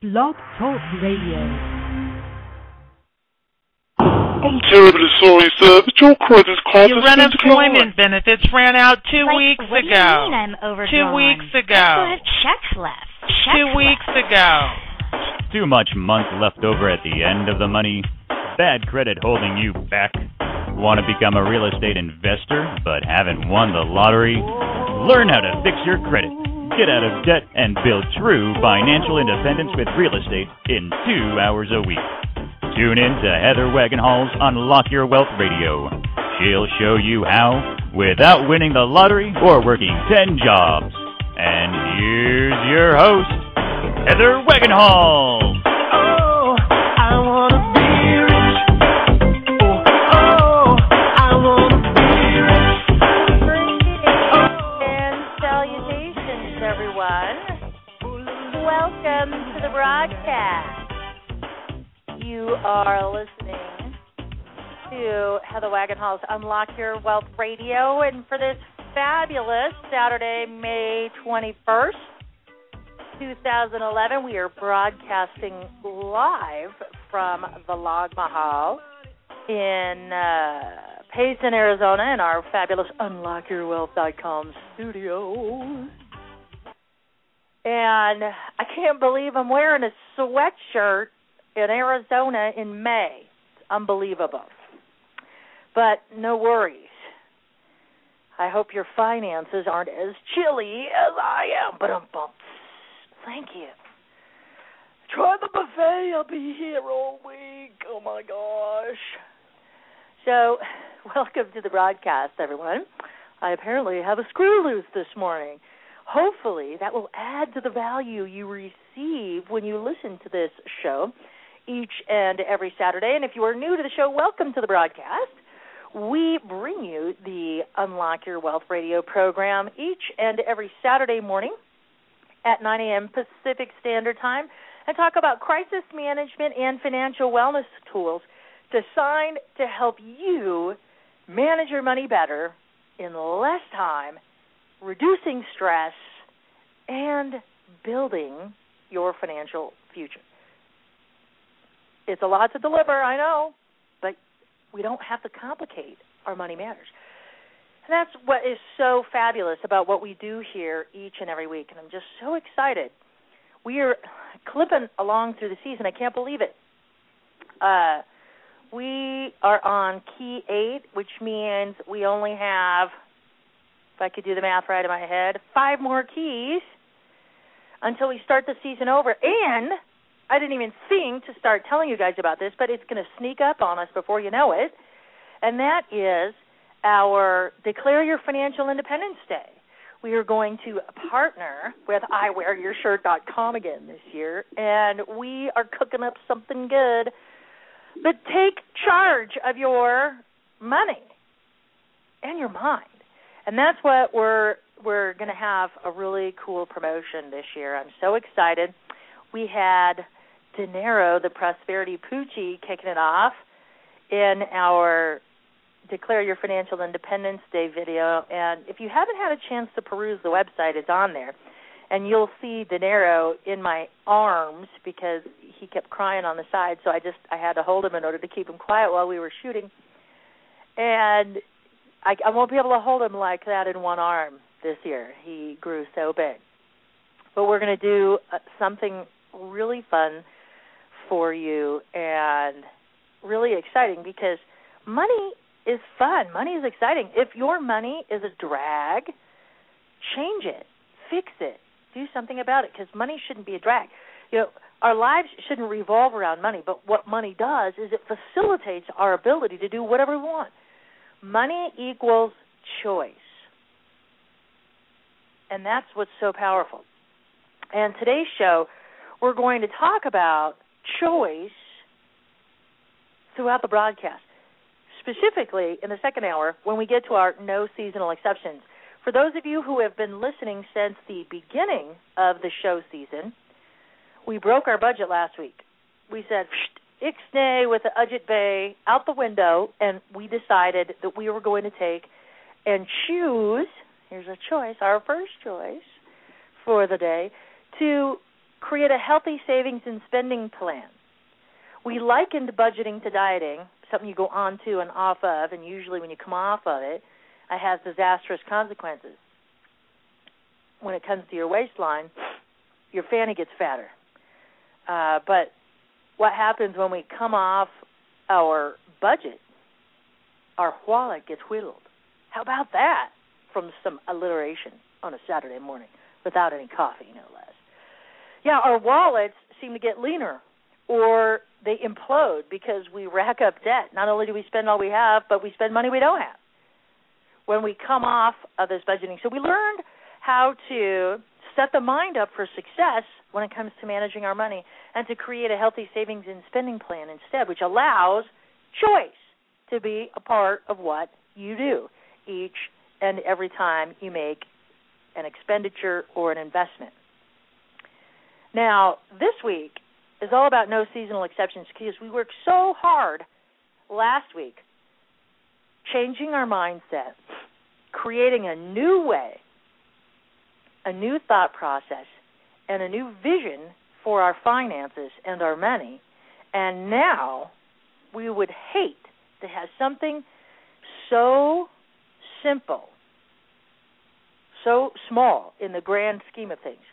Blog Talk Radio. I'm terribly sorry, sir, but your credit card Your has been unemployment benefits ran out 2 weeks what ago. What do you mean I'm overdrawn? 2 weeks ago. I still have checks left. 2 weeks ago. Too much month left over at the end of the money? Bad credit holding you back? Want to become a real estate investor but haven't won the lottery? Learn how to fix your credit, get out of debt, and build true financial independence with real estate in 2 hours a week. Tune in to Heather Wagenhall's Unlock Your Wealth Radio. She'll show you how without winning the lottery or working 10 jobs. And here's your host, Heather Wagenhall. Oh, I want to be rich. Oh, I want to be rich. And salutations, everyone. Welcome to the broadcast. You are listening to Heather Wagenhall's Unlock Your Wealth Radio, and for this fabulous Saturday, May 21st, 2011, we are broadcasting live from the Log Mahal in Payson, Arizona, in our fabulous UnlockYourWealth.com studio. And I can't believe I'm wearing a sweatshirt in Arizona in May. It's unbelievable. But no worries. I hope your finances aren't as chilly as I am. But thank you. Try the buffet. I'll be here all week. Oh, my gosh. So, welcome to the broadcast, everyone. I apparently have a screw loose this morning. Hopefully, that will add to the value you receive when you listen to this show each and every Saturday. And if you are new to the show, welcome to the broadcast. We bring you the Unlock Your Wealth Radio program each and every Saturday morning at 9 a.m. Pacific Standard Time and talk about crisis management and financial wellness tools designed to help you manage your money better in less time, reducing stress, and building your financial future. It's a lot to deliver, I know, but we don't have to complicate our money matters. And that's what is so fabulous about what we do here each and every week, and I'm just so excited. We are clipping along through the season. I can't believe it. We are on Key 8, which means we only have, if I could do the math right in my head, 5 more keys until we start the season over. And I didn't even think to start telling you guys about this, but it's going to sneak up on us before you know it, and that is our Declare Your Financial Independence Day. We are going to partner with iwearyourshirt.com again this year, and we are cooking up something good. But take charge of your money and your mind. And that's what we're going to have a really cool promotion this year. I'm so excited. We had Dinero, the Prosperity Poochie, kicking it off in our Declare Your Financial Independence Day video. And if you haven't had a chance to peruse the website, it's on there. And you'll see Dinero in my arms because he kept crying on the side, so I had to hold him in order to keep him quiet while we were shooting. And I won't be able to hold him like that in one arm this year. He grew so big. But we're going to do something really fun for you and really exciting because money is fun. Money is exciting. If your money is a drag, change it. Fix it. Do something about it because money shouldn't be a drag. You know, our lives shouldn't revolve around money, but what money does is it facilitates our ability to do whatever we want. Money equals choice. And that's what's so powerful. And today's show, we're going to talk about choice throughout the broadcast, specifically in the second hour when we get to our no seasonal exceptions. For those of you who have been listening since the beginning of the show season, we broke our budget last week. We said, ixnay with the Udget Bay out the window, and we decided that we were going to take and choose, here's a choice, our first choice for the day, to create a healthy savings and spending plan. We likened budgeting to dieting, something you go on to and off of, and usually when you come off of it, it has disastrous consequences. When it comes to your waistline, your fanny gets fatter. But what happens when we come off our budget? Our wallet gets whittled. How about that? From some alliteration on a Saturday morning without any coffee, no less. Yeah, our wallets seem to get leaner, or they implode because we rack up debt. Not only do we spend all we have, but we spend money we don't have when we come off of this budgeting. So we learned how to set the mind up for success when it comes to managing our money and to create a healthy savings and spending plan instead, which allows choice to be a part of what you do each and every time you make an expenditure or an investment. Now, this week is all about no seasonal exceptions because we worked so hard last week changing our mindset, creating a new way, a new thought process, and a new vision for our finances and our money. And now we would hate to have something so simple, so small in the grand scheme of things,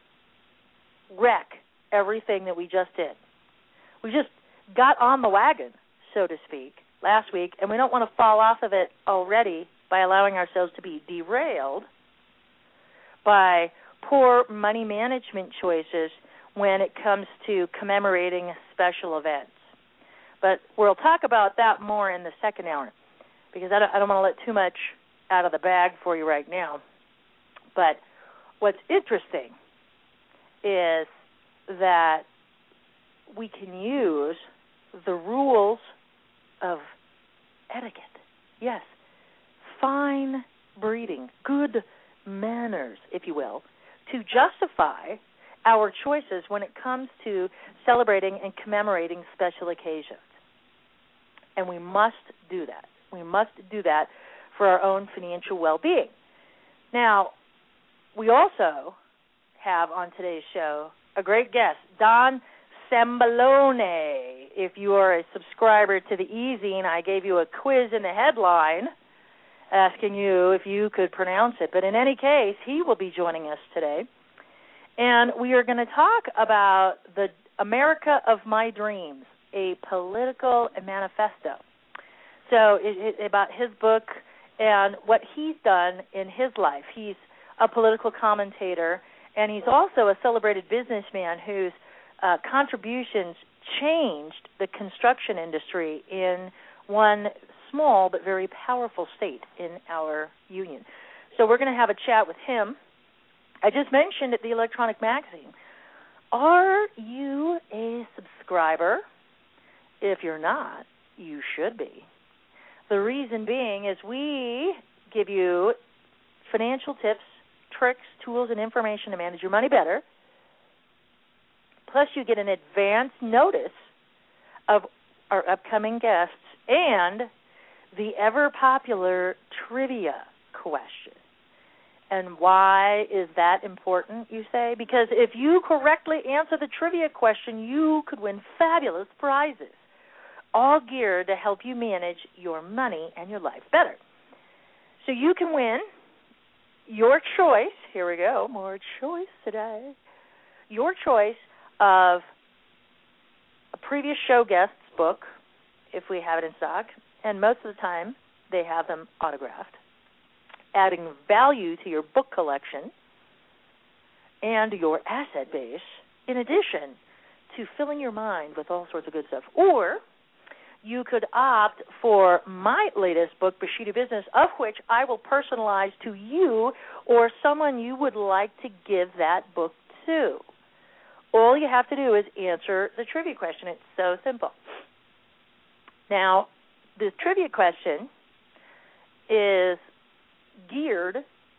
wreck everything that we just did. We just got on the wagon, so to speak, last week, and we don't want to fall off of it already by allowing ourselves to be derailed by poor money management choices when it comes to commemorating special events. But we'll talk about that more in the second hour because I don't want to let too much out of the bag for you right now. But what's interesting is that we can use the rules of etiquette. Yes, fine breeding, good manners, if you will, to justify our choices when it comes to celebrating and commemorating special occasions. And we must do that. We must do that for our own financial well-being. Now, we also have on today's show a great guest, Don Sembalone. If you are a subscriber to the e-zine, I gave you a quiz in the headline asking you if you could pronounce it. But in any case, he will be joining us today. And we are going to talk about the America of My Dreams, a political manifesto. So about his book and what he's done in his life. He's a political commentator, and he's also a celebrated businessman whose contributions changed the construction industry in one small but very powerful state in our union. So we're going to have a chat with him. I just mentioned at the Electronic Magazine, are you a subscriber? If you're not, you should be. The reason being is we give you financial tips, tricks, tools, and information to manage your money better. Plus, you get an advance notice of our upcoming guests and the ever-popular trivia question. And why is that important, you say? Because if you correctly answer the trivia question, you could win fabulous prizes, all geared to help you manage your money and your life better. So you can win your choice, here we go, more choice today, your choice of a previous show guest's book, if we have it in stock, and most of the time they have them autographed, adding value to your book collection and your asset base, in addition to filling your mind with all sorts of good stuff. Or you could opt for my latest book, Bushido Business, of which I will personalize to you or someone you would like to give that book to. All you have to do is answer the trivia question. It's so simple. Now, the trivia question is geared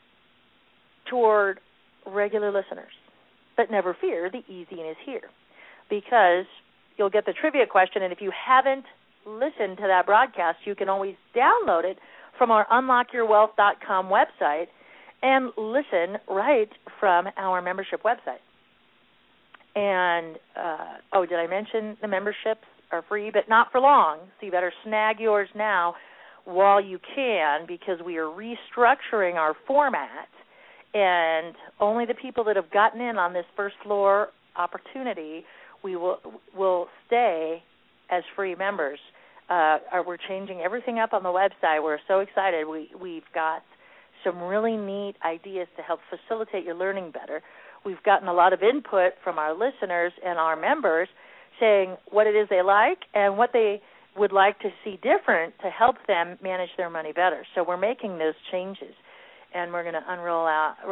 toward regular listeners. But never fear, the e-zine is here, because you'll get the trivia question, and if you haven't listened to that broadcast, you can always download it from our unlockyourwealth.com website and listen right from our membership website. And, did I mention the memberships are free, but not for long. So you better snag yours now while you can, because we are restructuring our format, and only the people that have gotten in on this first floor opportunity will stay as free members. We're changing everything up on the website. We're so excited. We've got some really neat ideas to help facilitate your learning better. We've gotten a lot of input from our listeners and our members saying what it is they like and what they would like to see different to help them manage their money better. So we're making those changes, and we're going to roll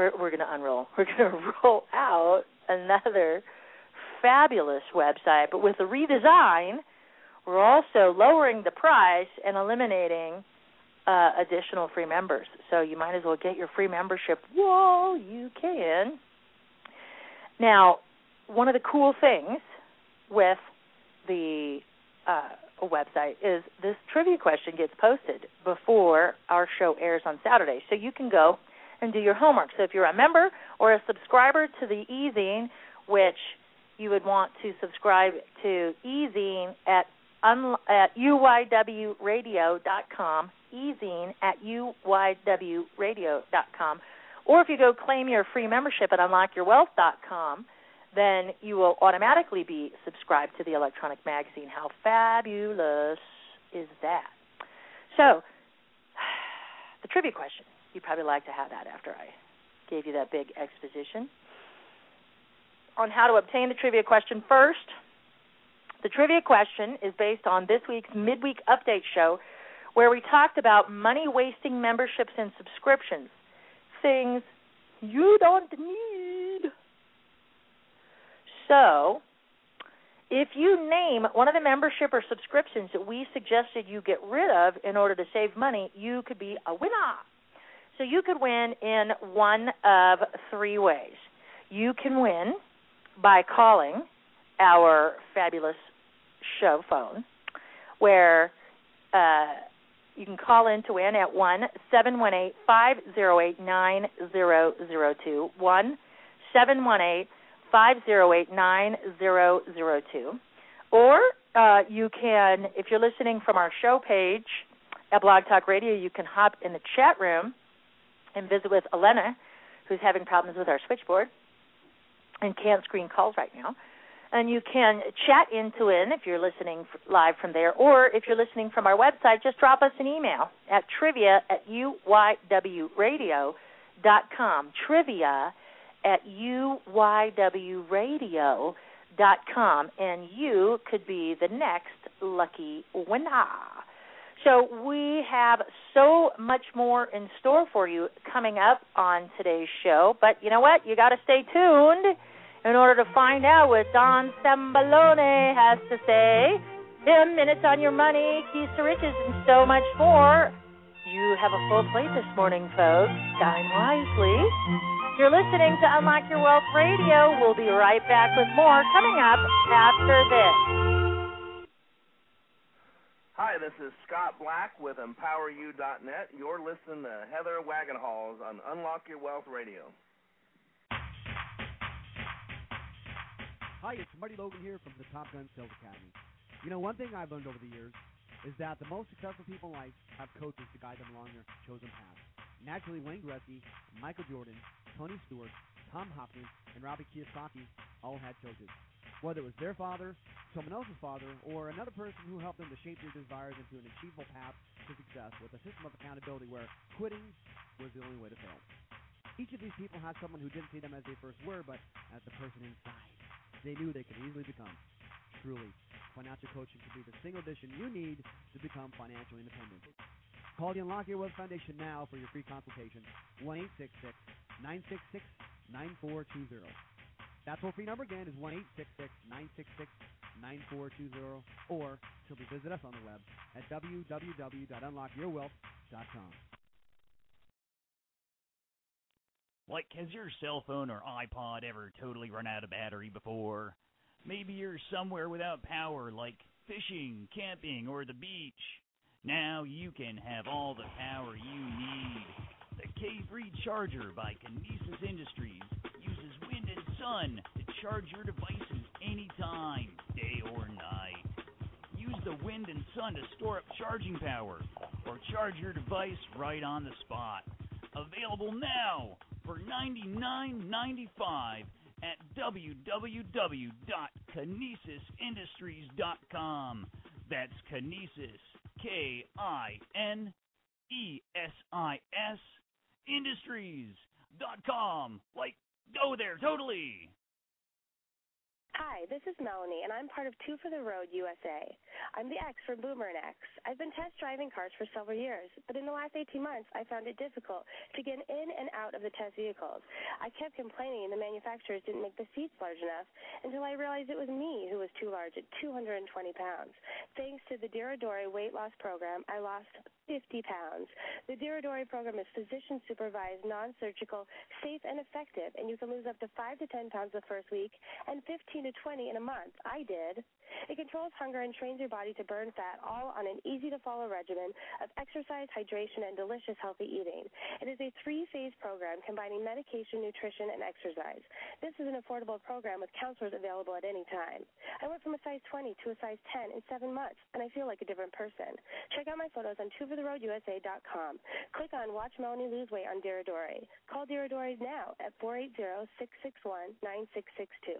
out another fabulous website. But with the redesign, we're also lowering the price and eliminating additional free members. So you might as well get your free membership while you can. Now, one of the cool things with the website is this trivia question gets posted before our show airs on Saturday. So you can go and do your homework. So if you're a member or a subscriber to the e-zine, which you would want to subscribe to e-zine at uywradio.com, e-zine at uywradio.com. Or if you go claim your free membership at unlockyourwealth.com, then you will automatically be subscribed to the electronic magazine. How fabulous is that? So, the trivia question. You'd probably like to have that after I gave you that big exposition on how to obtain the trivia question. First, the trivia question is based on this week's midweek update show, where we talked about money-wasting memberships and subscriptions, things you don't need. So, if you name one of the membership or subscriptions that we suggested you get rid of in order to save money, you could be a winner. So you could win in one of three ways. You can win by calling our fabulous show phone, where you can call in to win at 1-718-508-9002, 1-718-508-9002. Or you can, if you're listening from our show page at Blog Talk Radio, you can hop in the chat room and visit with Elena, who's having problems with our switchboard and can't screen calls right now. And you can chat into it if you're listening live from there. Or if you're listening from our website, just drop us an email at trivia@uywradio.com. trivia@uywradio.com. And you could be the next lucky winner. So we have so much more in store for you coming up on today's show. But you know what? You got to stay tuned in order to find out what Don Sembalone has to say. 10 minutes on your money, keys to riches, and so much more. You have a full plate this morning, folks. Dine wisely. You're listening to Unlock Your Wealth Radio. We'll be right back with more coming up after this. Hi, this is Scott Black with EmpowerU.net. You're listening to Heather Wagenhals on Unlock Your Wealth Radio. Hi, it's Marty Logan here from the Top Gun Sales Academy. You know, one thing I've learned over the years is that the most successful people in life have coaches to guide them along their chosen path. Naturally, Wayne Gretzky, Michael Jordan, Tony Stewart, Tom Hopkins, and Robbie Kiyosaki all had coaches. Whether it was their father, someone else's father, or another person who helped them to shape their desires into an achievable path to success with a system of accountability where quitting was the only way to fail. Each of these people had someone who didn't see them as they first were, but as the person inside they knew they could easily become. Truly, financial coaching could be the single addition you need to become financially independent. Call the Unlock Your Wealth Foundation now for your free consultation, 1-866-966-9420. That toll-free number again is 1-866-966-9420, or simply visit us on the web at www.unlockyourwealth.com. Like, has your cell phone or iPod ever totally run out of battery before? Maybe you're somewhere without power, like fishing, camping, or the beach. Now you can have all the power you need. The K3 Charger by Kinesis Industries uses wind and sun to charge your devices anytime, day or night. Use the wind and sun to store up charging power or charge your device right on the spot. Available now for $99.95 at www.kinesisindustries.com. That's Kinesis, Kinesis, industries.com. Like, go there, totally. Hi, this is Melanie, and I'm part of Two for the Road USA. I'm the X from Boomer and X. I've been test driving cars for several years, but in the last 18 months, I found it difficult to get in and out of the test vehicles. I kept complaining the manufacturers didn't make the seats large enough until I realized it was me who was too large at 220 pounds. Thanks to the Diradore weight loss program, I lost 50 pounds. The Diradore program is physician-supervised, non-surgical, safe, and effective, and you can lose up to 5 to 10 pounds the first week and 15 to 20 in a month. I did. It controls hunger and trains your body to burn fat, all on an easy-to-follow regimen of exercise, hydration, and delicious healthy eating. It is a 3-phase program combining medication, nutrition, and exercise. This is an affordable program with counselors available at any time. I went from a size 20 to a size 10 in 7 months, and I feel like a different person. Check out my photos on twofortheroadusa.com. Click on Watch Melanie Lose Weight on Diradore. Call Diradore now at 480-661-9662.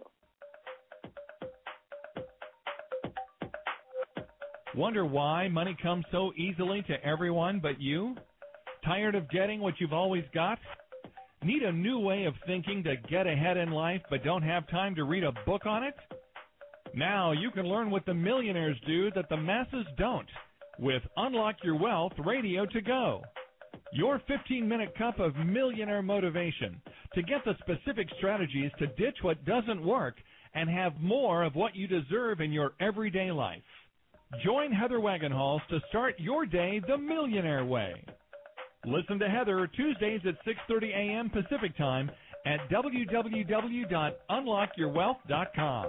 Wonder why money comes so easily to everyone but you? Tired of getting what you've always got? Need a new way of thinking to get ahead in life but don't have time to read a book on it? Now you can learn what the millionaires do that the masses don't with Unlock Your Wealth Radio to Go. Your 15-minute cup of millionaire motivation to get the specific strategies to ditch what doesn't work and have more of what you deserve in your everyday life. Join Heather Wagenhals to start your day the millionaire way. Listen to Heather Tuesdays at 6:30 a.m. Pacific Time at www.unlockyourwealth.com.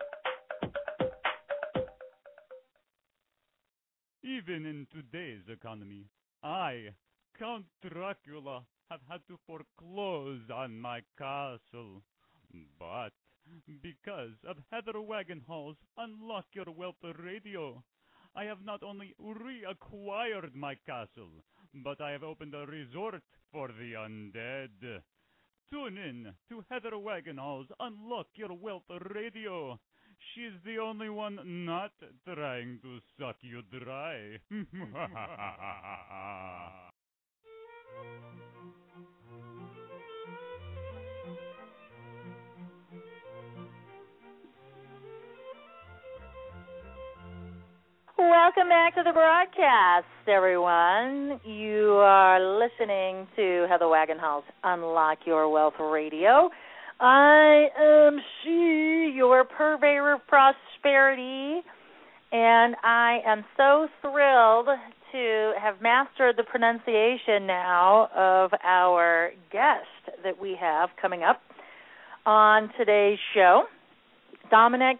Even in today's economy, I, Count Dracula, have had to foreclose on my castle. But because of Heather Wagenhals' Unlock Your Wealth Radio, I have not only reacquired my castle, but I have opened a resort for the undead. Tune in to Heather Wagenhals' Unlock Your Wealth Radio. She's the only one not trying to suck you dry. Welcome back to the broadcast, everyone. You are listening to Heather Wagenhals' Unlock Your Wealth Radio. I am she, your purveyor of prosperity, and I am so thrilled to have mastered the pronunciation now of our guest that we have coming up on today's show. Dominic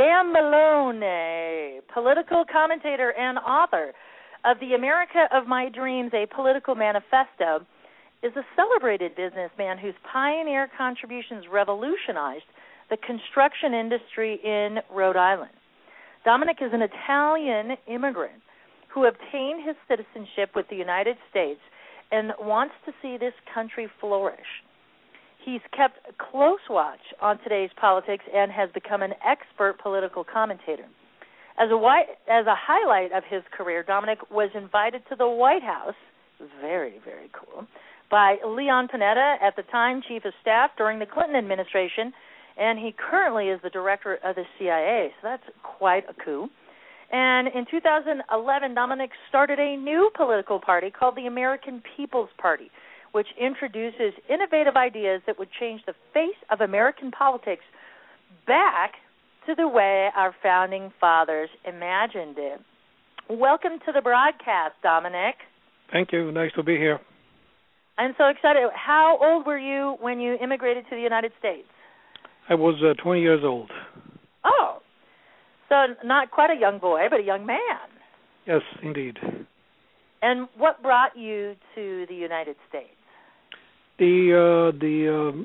Zagambalone, political commentator and author of The America of My Dreams, A Political Manifesto, is a celebrated businessman whose pioneer contributions revolutionized the construction industry in Rhode Island. Dominic is an Italian immigrant who obtained his citizenship with the United States and wants to see this country flourish. He's kept close watch on today's politics and has become an expert political commentator. As a highlight of his career, Dominic was invited to the White House, very, very cool, by Leon Panetta, at the time chief of staff during the Clinton administration, and he currently is the director of the CIA, so that's quite a coup. And in 2011, Dominic started a new political party called the American People's Party, which introduces innovative ideas that would change the face of American politics back to the way our founding fathers imagined it. Welcome to the broadcast, Dominic. Thank you. Nice to be here. I'm so excited. How old were you when you immigrated to the United States? I was 20 years old. Oh, so not quite a young boy, but a young man. Yes, indeed. And what brought you to the United States? The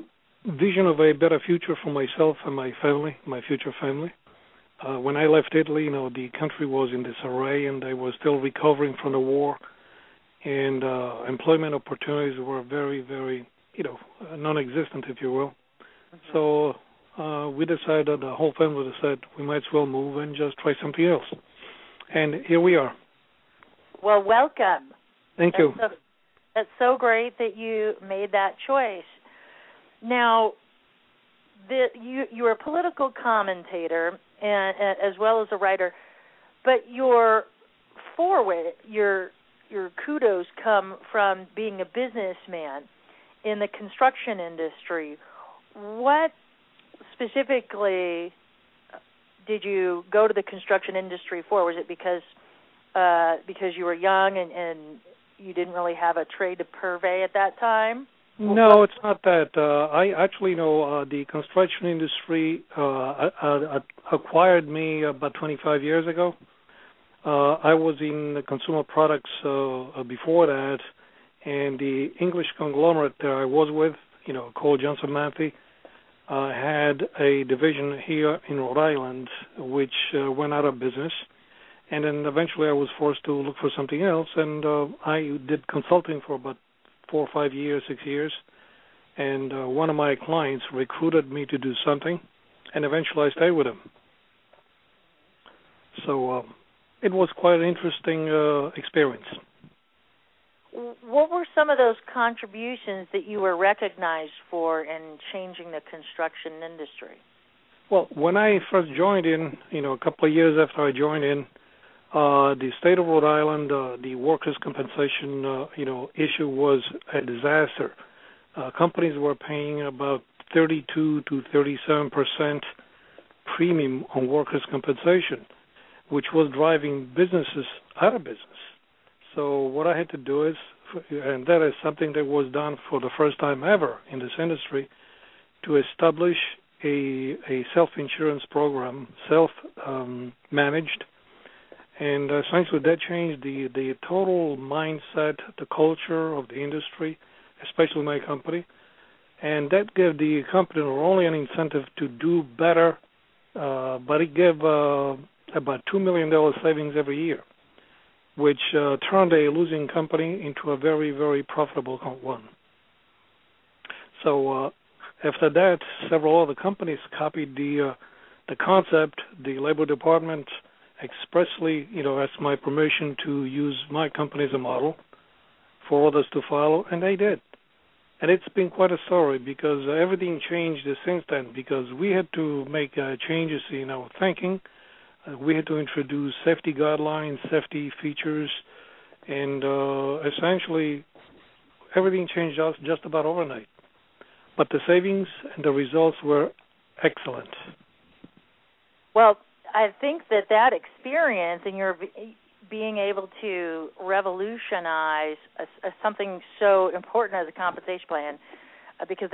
vision of a better future for myself and my family, my future family. When I left Italy, the country was in disarray, and I was still recovering from the war, and employment opportunities were very, very, non-existent, if you will. So we decided, the whole family decided, we might as well move and just try something else. And here we are. Well, welcome. Thank you. That's so great that you made that choice. Now, you're a political commentator and as well as a writer, but your kudos come from being a businessman in the construction industry. What specifically did you go to the construction industry for? Was it because you were young and you didn't really have a trade to purvey at that time? No, it's not that. I actually know the construction industry acquired me about 25 years ago. I was in the consumer products before that, and the English conglomerate that I was with, called Johnson Matthey, had a division here in Rhode Island which went out of business. And then eventually I was forced to look for something else, and I did consulting for about 4 or 5 years, 6 years, and one of my clients recruited me to do something, and eventually I stayed with him. So it was quite an interesting experience. What were some of those contributions that you were recognized for in changing the construction industry? Well, when I first joined in, a couple of years after I joined in, the state of Rhode Island, the workers' compensation, issue was a disaster. Companies were paying about 32 to 37% premium on workers' compensation, which was driving businesses out of business. So what I had to do is, and that is something that was done for the first time ever in this industry, to establish a self-insurance program, self-managed. And essentially that changed the total mindset, the culture of the industry, especially my company. And that gave the company not only an incentive to do better, but it gave about $2 million savings every year, which turned a losing company into a very, very profitable one. So after that, several other companies copied the concept. The Labor Department expressly, asked my permission to use my company as a model for others to follow, and they did. And it's been quite a story because everything changed since then, because we had to make changes in our thinking. We had to introduce safety guidelines, safety features, and essentially everything changed just about overnight. But the savings and the results were excellent. Well, I think that experience and your being able to revolutionize something so important as a compensation plan, because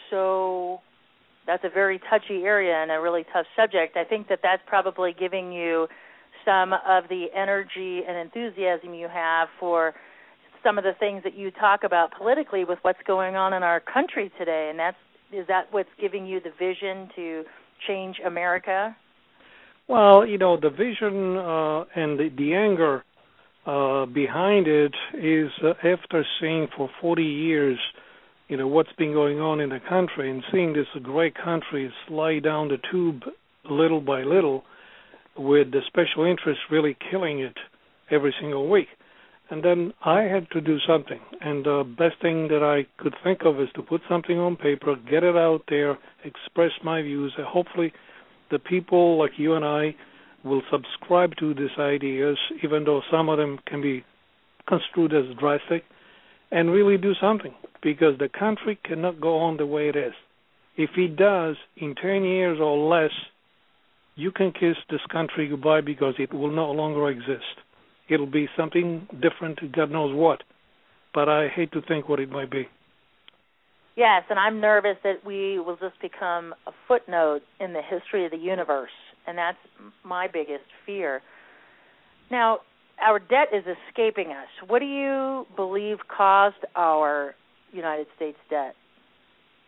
that's a very touchy area and a really tough subject. I think that's probably giving you some of the energy and enthusiasm you have for some of the things that you talk about politically with what's going on in our country today. And is that what's giving you the vision to change America? Well, the vision and the anger behind it is after seeing for 40 years, what's been going on in the country and seeing this great country slide down the tube little by little with the special interests really killing it every single week. And then I had to do something. And the best thing that I could think of is to put something on paper, get it out there, express my views, and hopefully the people like you and I will subscribe to these ideas, even though some of them can be construed as drastic, and really do something, because the country cannot go on the way it is. If it does, in 10 years or less, you can kiss this country goodbye because it will no longer exist. It'll be something different, God knows what, but I hate to think what it might be. Yes, and I'm nervous that we will just become a footnote in the history of the universe, and that's my biggest fear. Now, our debt is escaping us. What do you believe caused our United States debt?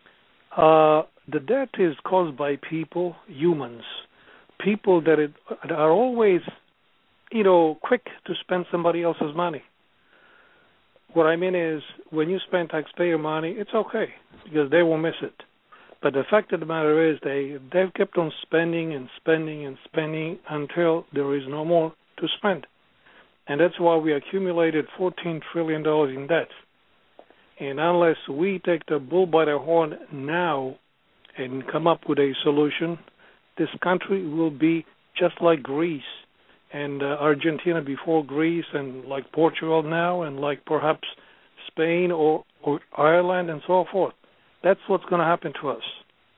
The debt is caused by people, humans, people that are always, quick to spend somebody else's money. What I mean is, when you spend taxpayer money, it's okay because they will miss it. But the fact of the matter is, they've kept on spending and spending and spending until there is no more to spend, and that's why we accumulated $14 trillion in debt. And unless we take the bull by the horn now and come up with a solution, this country will be just like Greece and Argentina before Greece, and like Portugal now, and like perhaps Spain or Ireland and so forth. That's what's going to happen to us.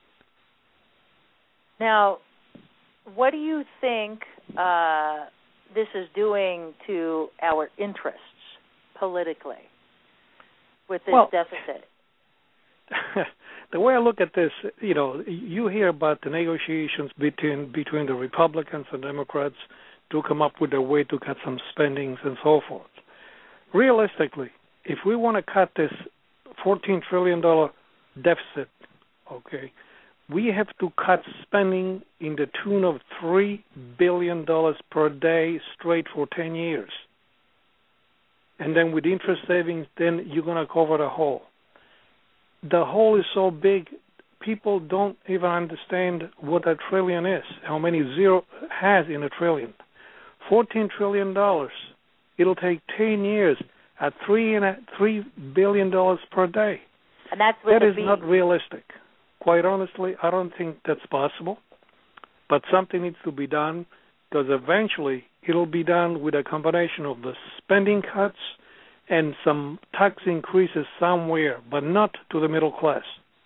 Now, what do you think this is doing to our interests politically with this deficit? The way I look at this, you hear about the negotiations between the Republicans and Democrats to come up with a way to cut some spendings and so forth. Realistically, if we want to cut this $14 trillion deficit, okay, we have to cut spending in the tune of $3 billion per day straight for 10 years. And then with interest savings, then you're going to cover the hole. The hole is so big, people don't even understand what a trillion is, how many zero has in a trillion. $14 trillion. It'll take 10 years at $3 billion per day. And that's that is not realistic. Quite honestly, I don't think that's possible. But something needs to be done, because eventually it'll be done with a combination of the spending cuts and some tax increases somewhere, but not to the middle class.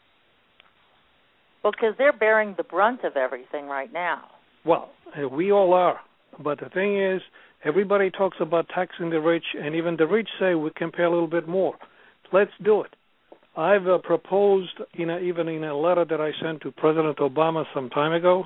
Well, because they're bearing the brunt of everything right now. Well, we all are. But the thing is, everybody talks about taxing the rich, and even the rich say we can pay a little bit more. Let's do it. I've proposed, even in a letter that I sent to President Obama some time ago,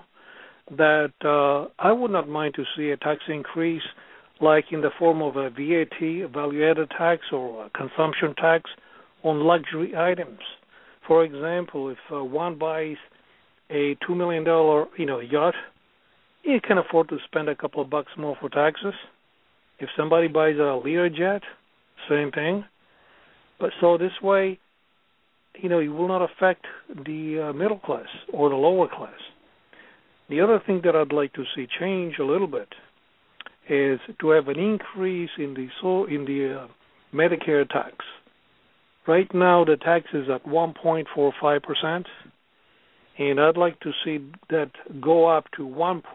that I would not mind to see a tax increase like in the form of a VAT, a value-added tax, or a consumption tax on luxury items. For example, if one buys a $2 million yacht, he can afford to spend a couple of bucks more for taxes. If somebody buys a Learjet, same thing. But so this way, it will not affect the middle class or the lower class. The other thing that I'd like to see change a little bit is to have an increase in the Medicare tax. Right now, the tax is at 1.45%. And I'd like to see that go up to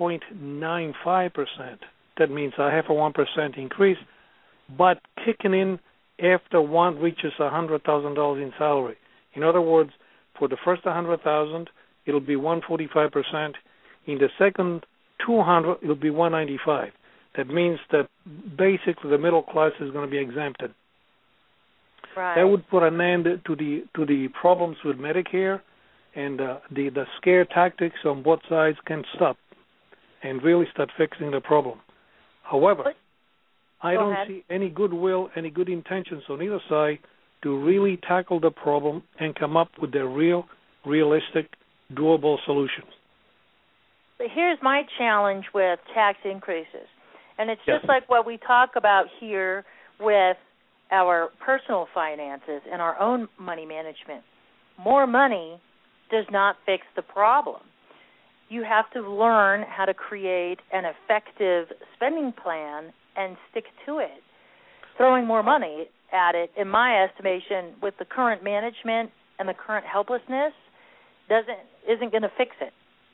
1.95%. That means a half a 1% increase, but kicking in after one reaches $100,000 in salary. In other words, for the first $100,000, it'll be 145%. In the second 200, it'll be 195. That means that basically the middle class is going to be exempted. Right. That would put an end to the problems with Medicare. And the scare tactics on both sides can stop and really start fixing the problem. However, I don't see any goodwill, any good intentions on either side to really tackle the problem and come up with a realistic, doable solution. But here's my challenge with tax increases. And it's just like what we talk about here with our personal finances and our own money management. More money does not fix the problem. You have to learn how to create an effective spending plan and stick to it. Throwing more money at it, in my estimation, with the current management and the current helplessness, isn't going to fix it.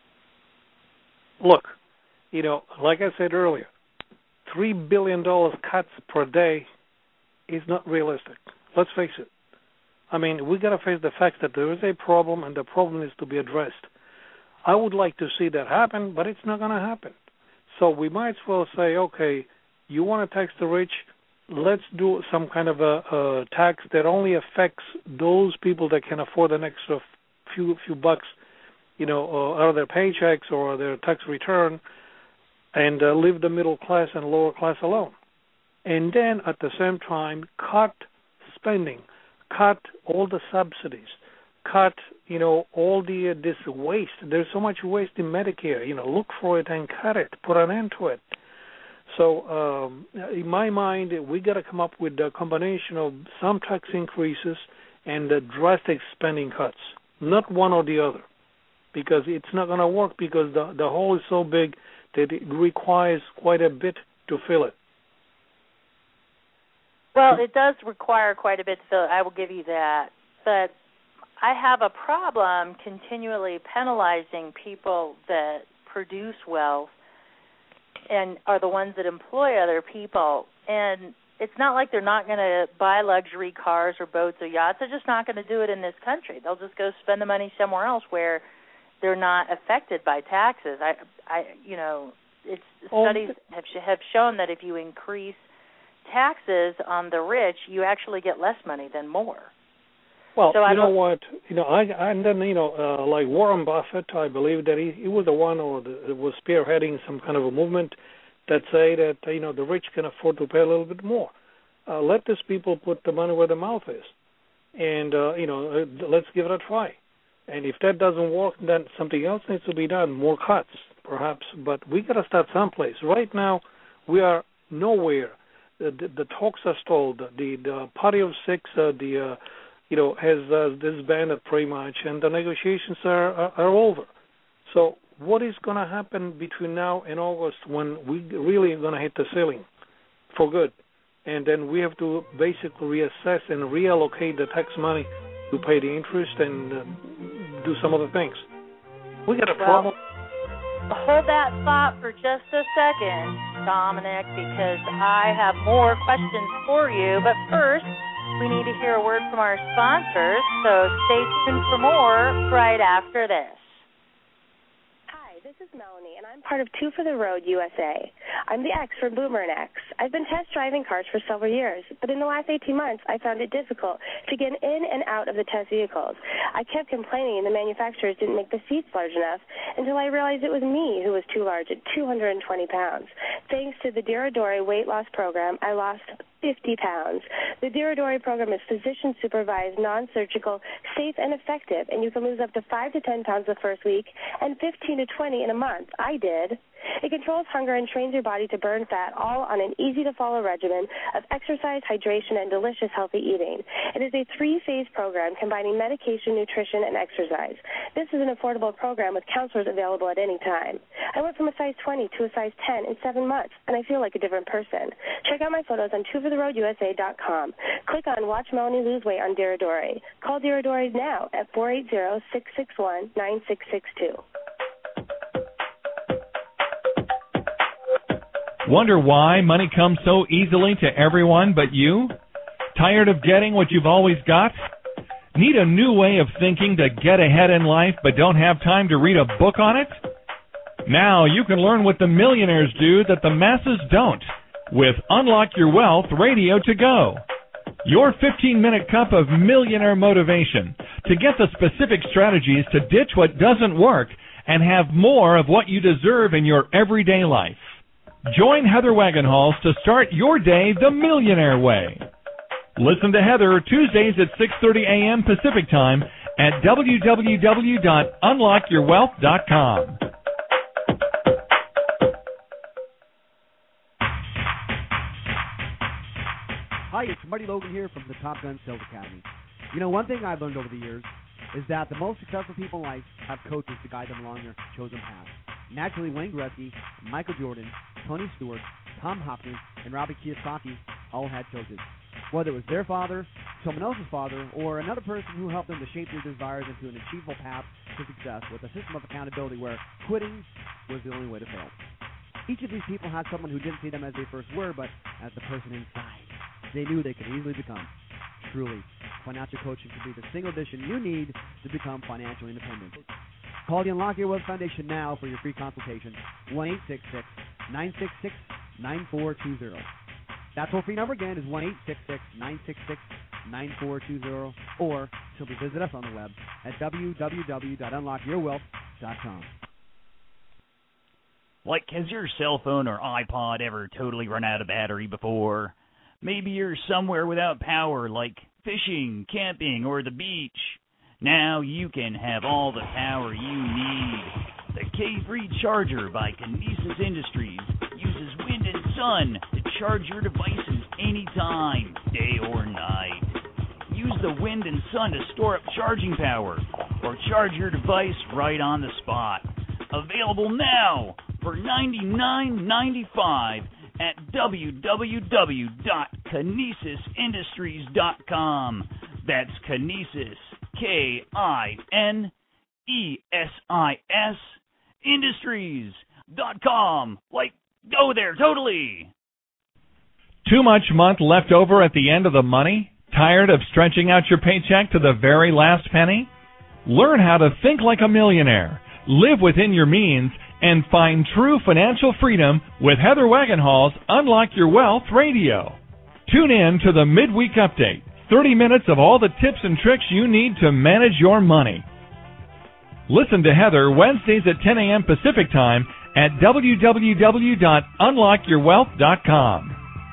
Look, like I said earlier, $3 billion cuts per day is not realistic. Let's face it. I mean, we got to face the fact that there is a problem, and the problem is to be addressed. I would like to see that happen, but it's not going to happen. So we might as well say, okay, you want to tax the rich, let's do some kind of a tax that only affects those people that can afford an extra few bucks, out of their paychecks or their tax return, and leave the middle class and lower class alone. And then at the same time, cut spending. Cut all the subsidies. cut, all this waste. There's so much waste in Medicare. Look for it and cut it. Put an end to it. So in my mind, we got to come up with a combination of some tax increases and drastic spending cuts, not one or the other, because it's not going to work because the hole is so big that it requires quite a bit to fill it. Well, it does require quite a bit to fill it. I will give you that. But I have a problem continually penalizing people that produce wealth and are the ones that employ other people. And it's not like they're not going to buy luxury cars or boats or yachts. They're just not going to do it in this country. They'll just go spend the money somewhere else where they're not affected by taxes. Studies have shown that if you increase taxes on the rich, you actually get less money than more. Well, so you know what? Like Warren Buffett, I believe that he was the one that was spearheading some kind of a movement that say that the rich can afford to pay a little bit more. Let these people put the money where the mouth is, and let's give it a try. And if that doesn't work, then something else needs to be done. More cuts, perhaps, but we got to start someplace. Right now, we are nowhere. The talks are stalled. The Party of Six, has disbanded pretty much, and the negotiations are over. So what is going to happen between now and August when we really are going to hit the ceiling for good? And then we have to basically reassess and reallocate the tax money to pay the interest and do some other things. We got a problem. Hold that thought for just a second, Dominic, because I have more questions for you. But first, we need to hear a word from our sponsors, so stay tuned for more right after this. Hi, this is Melanie, and I'm part of Two for the Road USA. I'm the X for Boomer and X. I've been test driving cars for several years, but in the last 18 months, I found it difficult to get in and out of the test vehicles. I kept complaining the manufacturers didn't make the seats large enough until I realized it was me who was too large at 220 pounds. Thanks to the Diradori weight loss program, I lost 50 pounds. The Diradori program is physician-supervised, non-surgical, safe, and effective, and you can lose up to 5 to 10 pounds the first week and 15 to 20 in a month. I did. It controls hunger and trains your body to burn fat, all on an easy-to-follow regimen of exercise, hydration, and delicious healthy eating. It is a 3-phase program combining medication, nutrition, and exercise. This is an affordable program with counselors available at any time. I went from a size 20 to a size 10 in 7 months, and I feel like a different person. Check out my photos on twofortheroadusa.com. Click on Watch Melanie Lose Weight on Diradori. Call Diradori now at 480-661-9662. Wonder why money comes so easily to everyone but you? Tired of getting what you've always got? Need a new way of thinking to get ahead in life but don't have time to read a book on it? Now you can learn what the millionaires do that the masses don't with Unlock Your Wealth Radio to Go. Your 15-minute cup of millionaire motivation to get the specific strategies to ditch what doesn't work and have more of what you deserve in your everyday life. Join Heather Wagenhals to start your day the millionaire way. Listen to Heather Tuesdays at 6:30 a.m. Pacific Time at www.unlockyourwealth.com. Hi, it's Marty Logan here from the Top Gun Sales Academy. One thing I've learned over the years is that the most successful people in life have coaches to guide them along their chosen path. Naturally, Wayne Gretzky, Michael Jordan, Tony Stewart, Tom Hopkins, and Robbie Kiyosaki all had coaches. Whether it was their father, someone else's father, or another person who helped them to shape their desires into an achievable path to success with a system of accountability where quitting was the only way to fail. Each of these people had someone who didn't see them as they first were, but as the person inside they knew they could easily become. Truly, financial coaching can be the single addition you need to become financially independent. Call the Unlock Your Wealth Foundation now for your free consultation, 1-866-966-9420. That toll-free number again is 1-866-966-9420, or simply visit us on the web at www.unlockyourwealth.com. Like, has your cell phone or iPod ever totally run out of battery before? Maybe you're somewhere without power, like fishing, camping, or the beach. Now you can have all the power you need. The K-Free Charger by Kinesis Industries uses wind and sun to charge your devices anytime, day or night. Use the wind and sun to store up charging power or charge your device right on the spot. Available now for $99.95 at www.kinesisindustries.com. That's Kinesis, K-I-N-E-S-I-S, Industries.com. Like, go there, totally. Too much month left over at the end of the money? Tired of stretching out your paycheck to the very last penny? Learn how to think like a millionaire, live within your means, and find true financial freedom with Heather Wagenhall's Unlock Your Wealth Radio. Tune in to the Midweek Update, 30 minutes of all the tips and tricks you need to manage your money. Listen to Heather Wednesdays at 10 a.m. Pacific Time at www.unlockyourwealth.com.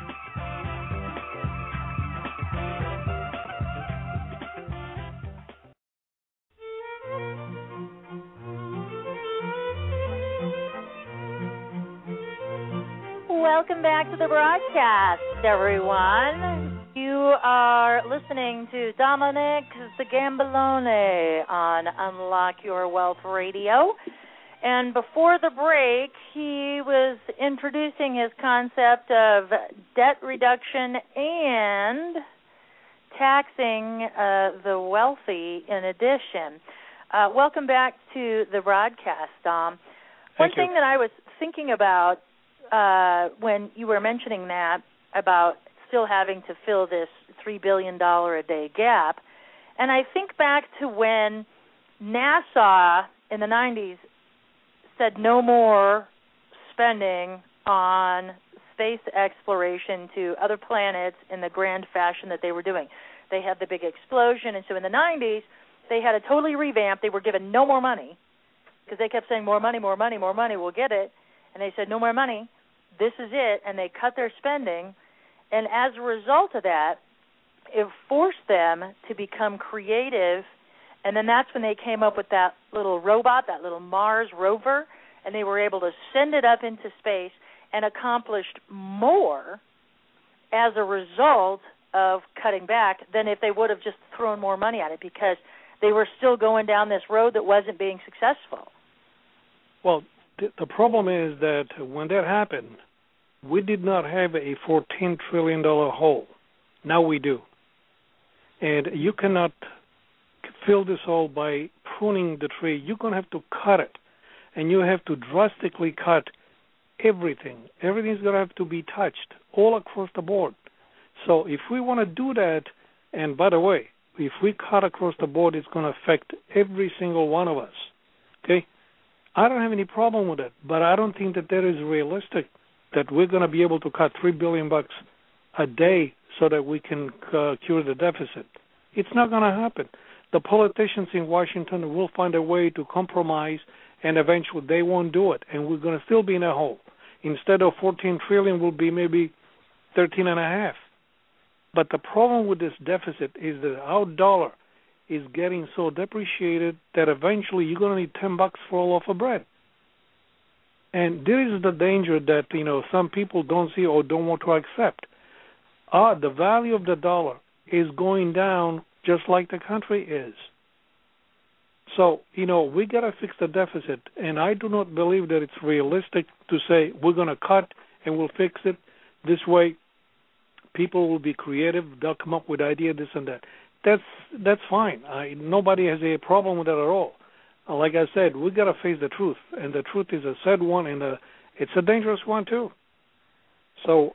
Welcome back to the broadcast, everyone. You are listening to Dominic Zagambolone on Unlock Your Wealth Radio. And before the break, he was introducing his concept of debt reduction and taxing the wealthy in addition. Welcome back to the broadcast, Dom. One thing that I was thinking about when you were mentioning that about still having to fill this $3 billion a day gap, and I think back to when NASA in the 90s said no more spending on space exploration to other planets in the grand fashion that they were doing. They had the big explosion, and so in the 90s, they had to totally revamp. They were given no more money because they kept saying more money, more money, more money, we'll get it. And they said no more money. This is it, and they cut their spending, and as a result of that, it forced them to become creative, and then that's when they came up with that little robot, that little Mars rover, and they were able to send it up into space and accomplished more as a result of cutting back than if they would have just thrown more money at it because they were still going down this road that wasn't being successful. Well, the problem is that when that happened, we did not have a $14 trillion hole. Now we do. And you cannot fill this hole by pruning the tree. You're going to have to cut it. And you have to drastically cut everything. Everything's going to have to be touched all across the board. So if we want to do that, and by the way, if we cut across the board, it's going to affect every single one of us. Okay? I don't have any problem with it, but I don't think that is realistic that we're going to be able to cut $3 billion a day so that we can cure the deficit. It's not going to happen. The politicians in Washington will find a way to compromise, and eventually they won't do it, and we're going to still be in a hole. Instead of $14 trillion, will be maybe 13.5. But the problem with this deficit is that our dollar is getting so depreciated that eventually you're going to need $10 for a loaf of bread. And there is the danger that, some people don't see or don't want to accept. The value of the dollar is going down just like the country is. So, we got to fix the deficit, and I do not believe that it's realistic to say we're going to cut and we'll fix it. This way, people will be creative. They'll come up with ideas, this and that. That's fine. Nobody has a problem with that at all. Like I said, we got to face the truth, and the truth is a sad one, and it's a dangerous one too. So,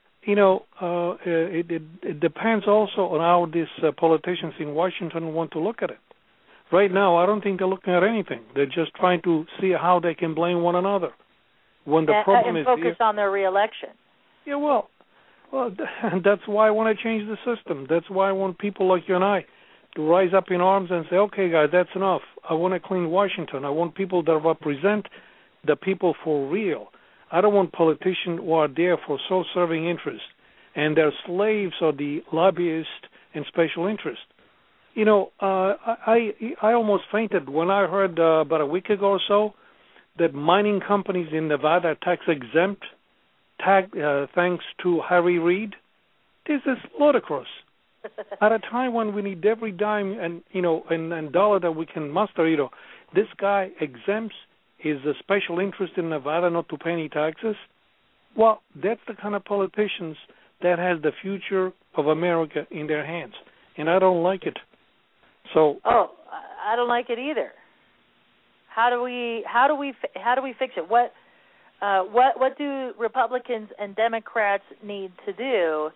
it depends also on how these politicians in Washington want to look at it. Right now, I don't think they're looking at anything. They're just trying to see how they can blame one another. When the problem and focus on their reelection. Yeah, well, that's why I want to change the system. That's why I want people like you and I to rise up in arms and say, okay, guys, that's enough. I want to clean Washington. I want people that represent the people for real. I don't want politicians who are there for self-serving interests, and they're slaves of the lobbyists and special interests. I almost fainted when I heard about a week ago or so that mining companies in Nevada are tax exempt, thanks to Harry Reid. This is ludicrous. At a time when we need every dime and dollar that we can muster, this guy exempts his special interest in Nevada not to pay any taxes. Well, that's the kind of politicians that has the future of America in their hands, and I don't like it. So. Oh, I don't like it either. How do we fix it? What do Republicans and Democrats need to do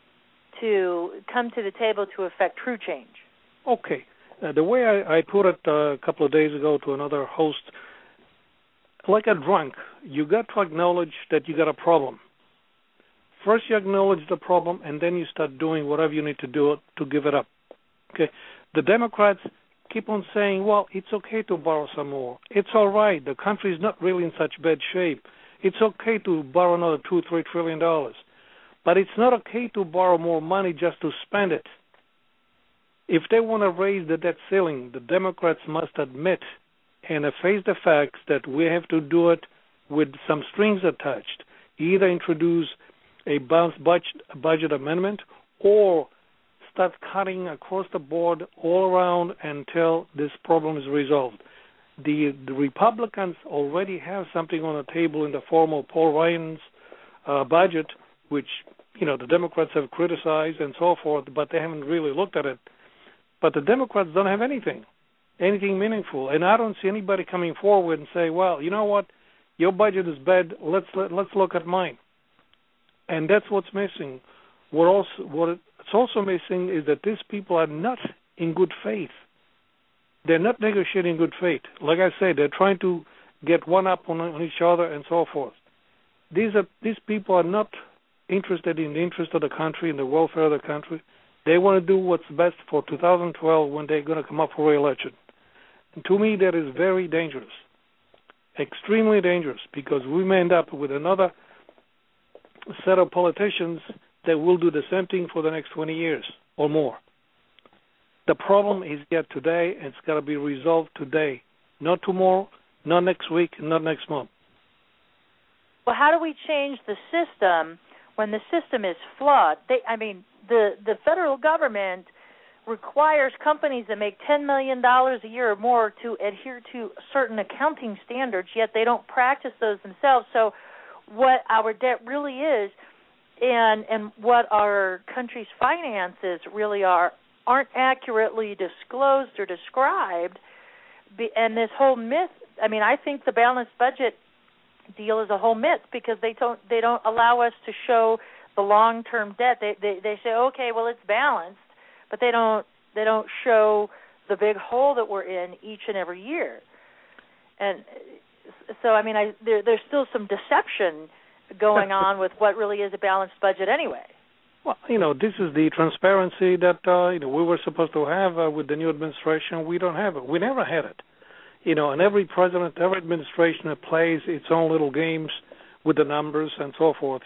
to come to the table to affect true change? Okay. The way I put it a couple of days ago to another host, like a drunk, you got to acknowledge that you got a problem. First you acknowledge the problem, and then you start doing whatever you need to do to give it up. Okay. The Democrats keep on saying, well, it's okay to borrow some more. It's all right. The country is not really in such bad shape. It's okay to borrow another $2-3 trillion. But it's not okay to borrow more money just to spend it. If they want to raise the debt ceiling, the Democrats must admit and face the facts that we have to do it with some strings attached. Either introduce a balanced budget amendment or start cutting across the board all around until this problem is resolved. The Republicans already have something on the table in the form of Paul Ryan's budget, which the Democrats have criticized and so forth, but they haven't really looked at it. But the Democrats don't have anything meaningful, and I don't see anybody coming forward and say, well, you know what, your budget is bad. Let's look at mine. And that's what's missing. What it's also missing is that these people are not in good faith. They're not negotiating in good faith. Like I said, they're trying to get one up on each other and so forth. These people are not interested in the interest of the country and the welfare of the country. They want to do what's best for 2012 when they're going to come up for re-election. And to me, that is very dangerous, extremely dangerous, because we may end up with another set of politicians that will do the same thing for the next 20 years or more. The problem is here today, and it's got to be resolved today, not tomorrow, not next week, not next month. Well, how do we change the system when the system is flawed? The federal government requires companies that make $10 million a year or more to adhere to certain accounting standards, yet they don't practice those themselves. So what our debt really is and what our country's finances really aren't accurately disclosed or described. And this whole myth, I think the balanced budget deal is a whole myth because they don't allow us to show the long-term debt. They say, okay, well, it's balanced, but they don't show the big hole that we're in each and every year. And so, there's still some deception going on with what really is a balanced budget anyway. Well, this is the transparency that we were supposed to have with the new administration. We don't have it. We never had it. And every president, every administration plays its own little games with the numbers and so forth.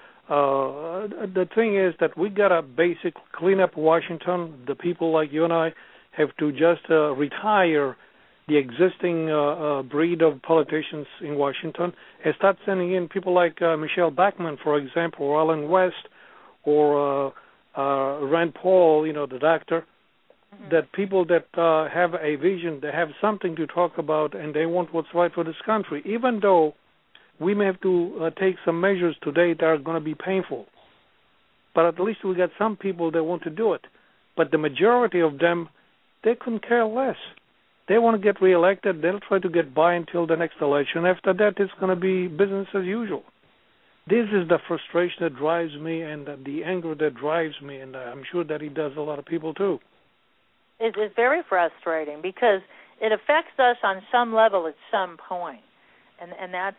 The thing is that we got to basically clean up Washington. The people like you and I have to just retire the existing breed of politicians in Washington and start sending in people like Michelle Bachmann, for example, or Alan West, or Rand Paul, the doctor, that people that have a vision, they have something to talk about, and they want what's right for this country, even though we may have to take some measures today that are going to be painful. But at least we got some people that want to do it. But the majority of them, they couldn't care less. They want to get reelected. They'll try to get by until the next election. After that, it's going to be business as usual. This is the frustration that drives me and the anger that drives me, and I'm sure that it does a lot of people too. It's very frustrating because it affects us on some level at some point. And that's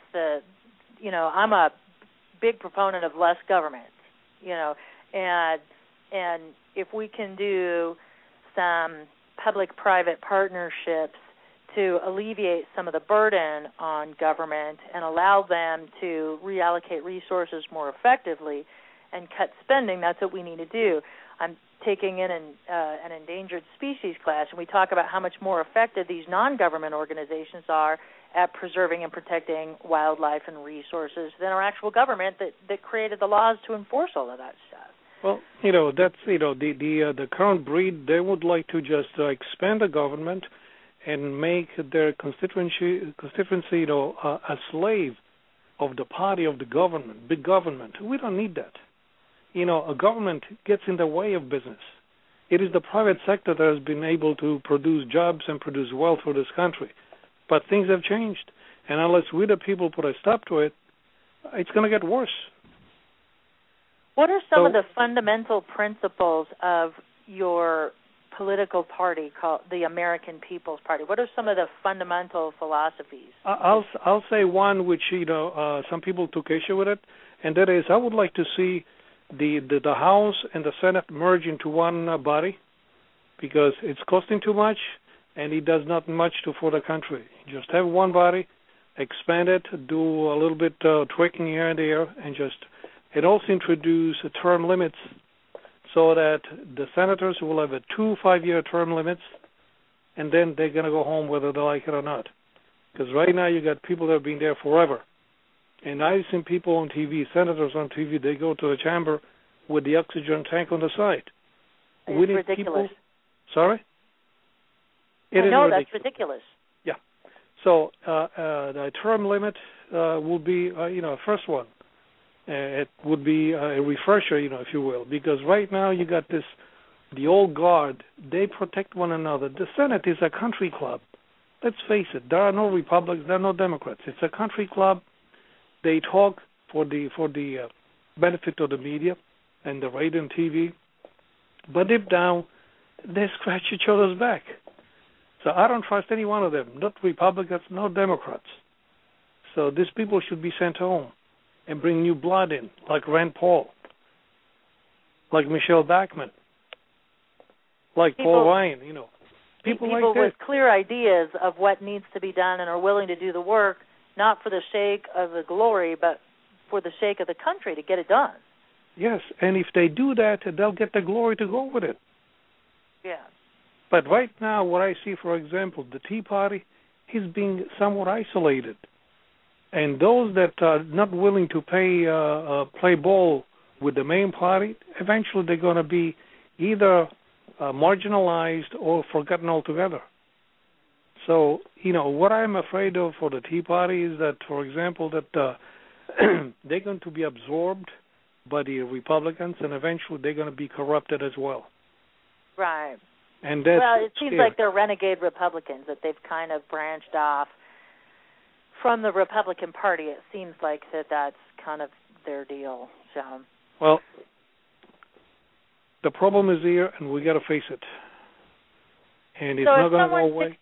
I'm a big proponent of less government, and if we can do some public-private partnerships to alleviate some of the burden on government and allow them to reallocate resources more effectively and cut spending, that's what we need to do. I'm taking in an endangered species class, and we talk about how much more effective these non-government organizations are at preserving and protecting wildlife and resources than our actual government that created the laws to enforce all of that stuff. Well, that's the current breed. They would like to just expand the government and make their constituency, a slave of the party of the government, big government. We don't need that. A government gets in the way of business. It is the private sector that has been able to produce jobs and produce wealth for this country. But things have changed. And unless we the people put a stop to it, it's going to get worse. What are some of the fundamental principles of your political party called the American People's Party? What are some of the fundamental philosophies? I'll say one which some people took issue with it, and that is I would like to see the House and the Senate merge into one body, because it's costing too much and it does not much for the country. Just have one body, expand it, do a little bit tweaking here and there, and also introduce term limits, so that the senators will have 2 5-year term limits, and then they're going to go home whether they like it or not. Because right now you got people that have been there forever. And I've seen people on TV, senators on TV, they go to the chamber with the oxygen tank on the side. It's ridiculous. Sorry? No, that's ridiculous. Yeah. So the term limit will be, first one. It would be a refresher, if you will, because right now you got the old guard, they protect one another. The Senate is a country club. Let's face it, there are no Republicans, there are no Democrats. It's a country club. They talk for the benefit of the media and the radio and TV, but deep down, they scratch each other's back. So I don't trust any one of them, not Republicans, no Democrats. So these people should be sent home and bring new blood in, like Rand Paul, like Michelle Bachmann, like Paul Ryan, People like that. With clear ideas of what needs to be done and are willing to do the work, not for the sake of the glory, but for the sake of the country to get it done. Yes, and if they do that, they'll get the glory to go with it. Yeah. But right now, what I see, for example, the Tea Party is being somewhat isolated. And those that are not willing to play ball with the main party, eventually they're going to be either marginalized or forgotten altogether. So, what I'm afraid of for the Tea Party is that, for example, that they're going to be absorbed by the Republicans, and eventually they're going to be corrupted as well. Right. And that's it seems like they're renegade Republicans, that they've kind of branched off from the Republican Party. It seems like that's kind of their deal. So. Well, the problem is here, and we got to face it. And it's not going to go away.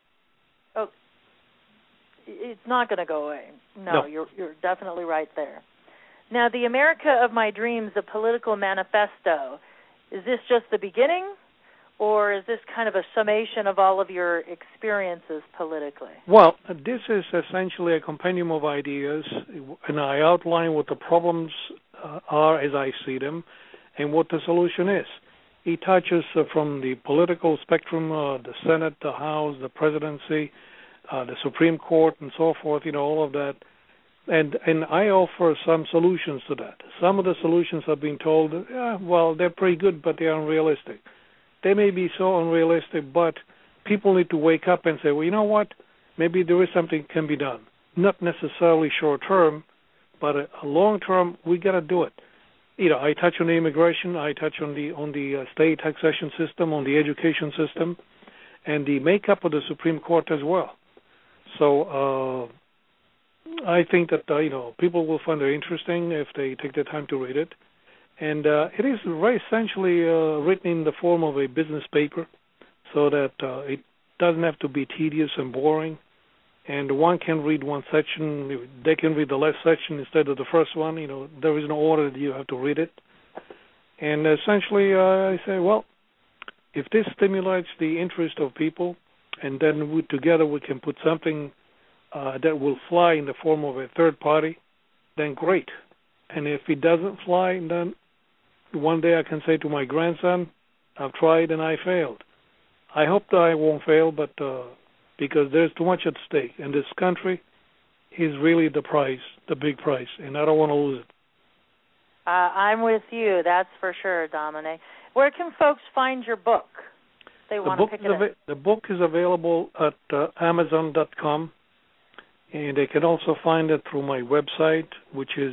It's not going to go away. No, you're definitely right there. Now, the America of My Dreams, the political manifesto, is this just the beginning, or is this kind of a summation of all of your experiences politically? Well, this is essentially a compendium of ideas, and I outline what the problems are as I see them and what the solution is. It touches from the political spectrum, the Senate, the House, the presidency, the Supreme Court, and so forth, all of that. And I offer some solutions to that. Some of the solutions have been told, they're pretty good, but they're unrealistic. They may be so unrealistic, but people need to wake up and say, well, you know what? Maybe there is something can be done. Not necessarily short term, but a long term, we got to do it. I touch on the immigration, I touch on the state taxation system, on the education system, and the makeup of the Supreme Court as well. So I think that people will find it interesting if they take the time to read it. And it is very essentially written in the form of a business paper, so that it doesn't have to be tedious and boring. And one can read one section, they can read the last section instead of the first one. There is no order that you have to read it. And essentially, I say, well, if this stimulates the interest of people, and then together we can put something that will fly in the form of a third party, then great. And if it doesn't fly, then one day I can say to my grandson, I've tried and I failed. I hope that I won't fail, but because there's too much at stake. And this country is really the price, the big price, and I don't want to lose it. I'm with you, that's for sure, Dominic. Where can folks find your book? They want to pick it up. The book is available at Amazon.com, and they can also find it through my website, which is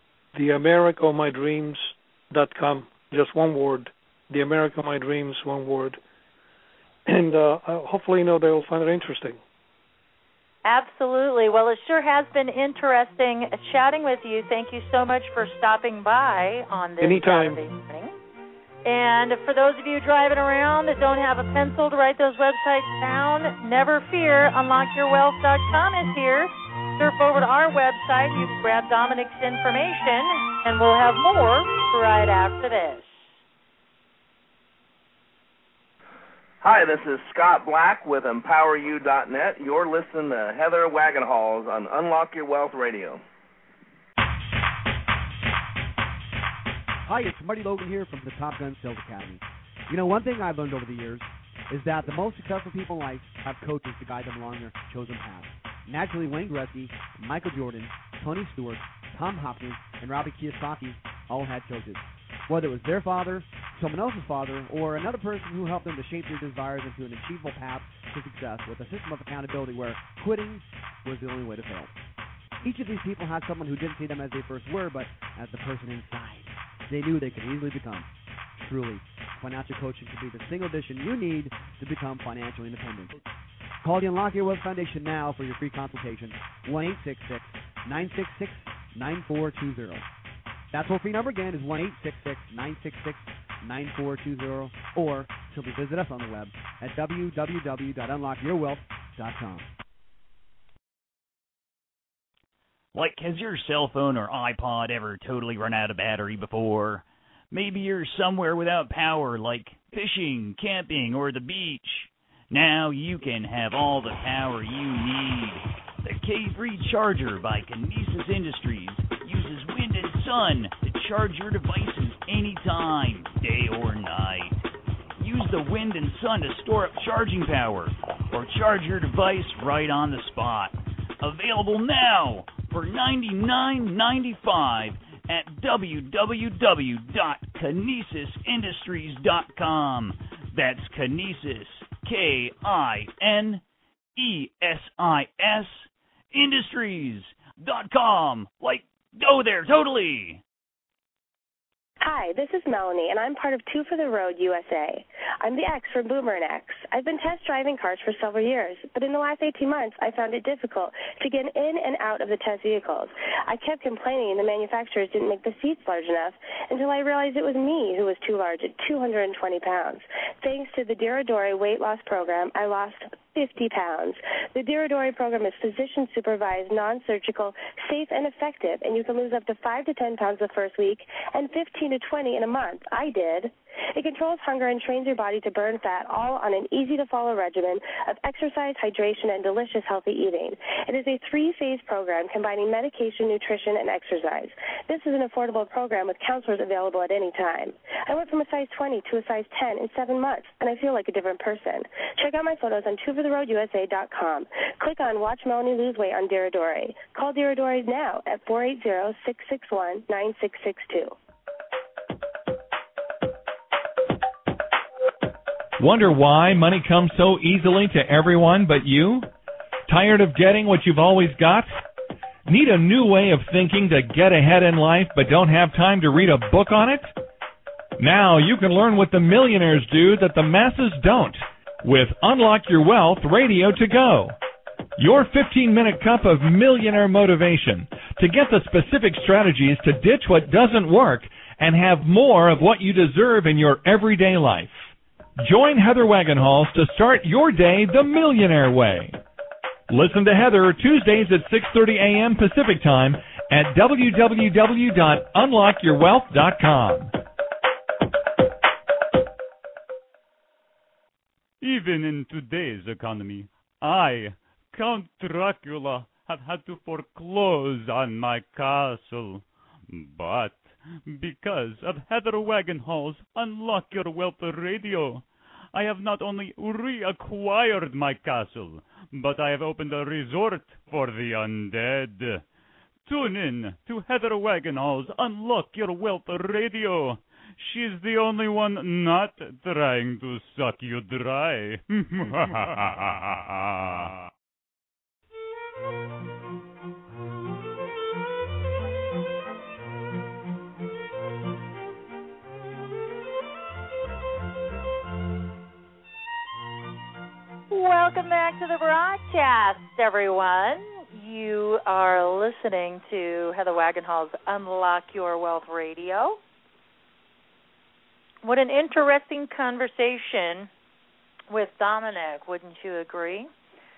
theamericaofmydreams.com, just one word, The America of My Dreams, one word. And hopefully, they'll find it interesting. Absolutely. Well, it sure has been interesting chatting with you. Thank you so much for stopping by on this Anytime. Saturday morning. And for those of you driving around that don't have a pencil to write those websites down, never fear. UnlockYourWealth.com is here. Surf over to our website. You can grab Dominic's information, and we'll have more right after this. Hi, this is Scott Black with EmpowerYou.net. You're listening to Heather Wagenhals on Unlock Your Wealth Radio. Hi, it's Marty Logan here from the Top Gun Sales Academy. One thing I've learned over the years is that the most successful people in life have coaches to guide them along their chosen path. Naturally, Wayne Gretzky, Michael Jordan, Tony Stewart, Tom Hopkins, and Robbie Kiyosaki all had coaches. Whether it was their father, someone else's father, or another person who helped them to shape their desires into an achievable path to success with a system of accountability where quitting was the only way to fail. Each of these people had someone who didn't see them as they first were, but as the person inside they knew they could easily become. Truly, financial coaching can be the single addition you need to become financially independent. Call the Unlock Your Wealth Foundation now for your free consultation, 1-866-966-9420. That toll-free number again is 1-866-966-9420, or simply visit us on the web at www.unlockyourwealth.com. Like, has your cell phone or iPod ever totally run out of battery before? Maybe you're somewhere without power, like fishing, camping, or the beach. Now you can have all the power you need. The K3 Charger by Kinesis Industries uses wind and sun to charge your devices anytime, day or night. Use the wind and sun to store up charging power or charge your device right on the spot. Available now for $99.95 at www.kinesisindustries.com. That's Kinesis, K-I-N-E-S-I-S, Industries.com. Like, go there, totally. Hi, this is Melanie, and I'm part of Two for the Road USA. I'm the X from Boomer and X. I've been test driving cars for several years, but in the last 18 months, I found it difficult to get in and out of the test vehicles. I kept complaining the manufacturers didn't make the seats large enough until I realized it was me who was too large at 220 pounds. Thanks to the Diradori weight loss program, I lost 50 pounds. The Diradori program is physician-supervised, non-surgical, safe, and effective, and you can lose up to 5 to 10 pounds the first week and 15 to 20 in a month. I did. It controls hunger and trains your body to burn fat, all on an easy-to-follow regimen of exercise, hydration, and delicious healthy eating. It is a 3-phase program combining medication, nutrition, and exercise. This is an affordable program with counselors available at any time. I went from a size 20 to a size 10 in 7 months, and I feel like a different person. Check out my photos on twofortheroadusa.com. Click on Watch Melanie Lose Weight on Diradori. Call Diradori now at 480-661-9662. Wonder why money comes so easily to everyone but you? Tired of getting what you've always got? Need a new way of thinking to get ahead in life but don't have time to read a book on it? Now you can learn what the millionaires do that the masses don't with Unlock Your Wealth Radio to Go. Your 15-minute cup of millionaire motivation to get the specific strategies to ditch what doesn't work and have more of what you deserve in your everyday life. Join Heather Wagenhals to start your day the millionaire way. Listen to Heather Tuesdays at 6:30 a.m. Pacific Time at www.unlockyourwealth.com. Even in today's economy, I, Count Dracula, have had to foreclose on my castle. But Because of Heather Wagenhall's Unlock Your Wealth Radio, I have not only reacquired my castle, but I have opened a resort for the undead. Tune in to Heather Wagenhall's Unlock Your Wealth Radio. She's the only one not trying to suck you dry. Welcome back to the broadcast, everyone. You are listening to Heather Wagenhall's Unlock Your Wealth Radio. What an interesting conversation with Dominic, wouldn't you agree?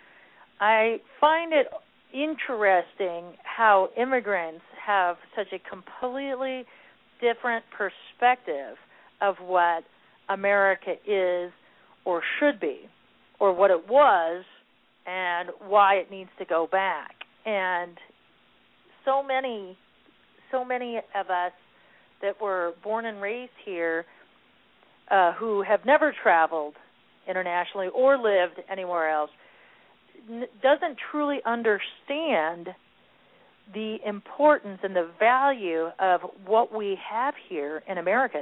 I find it interesting how immigrants have such a completely different perspective of what America is or should be, or what it was, and why it needs to go back. And so many of us that were born and raised here who have never traveled internationally or lived anywhere else doesn't truly understand the importance and the value of what we have here in America.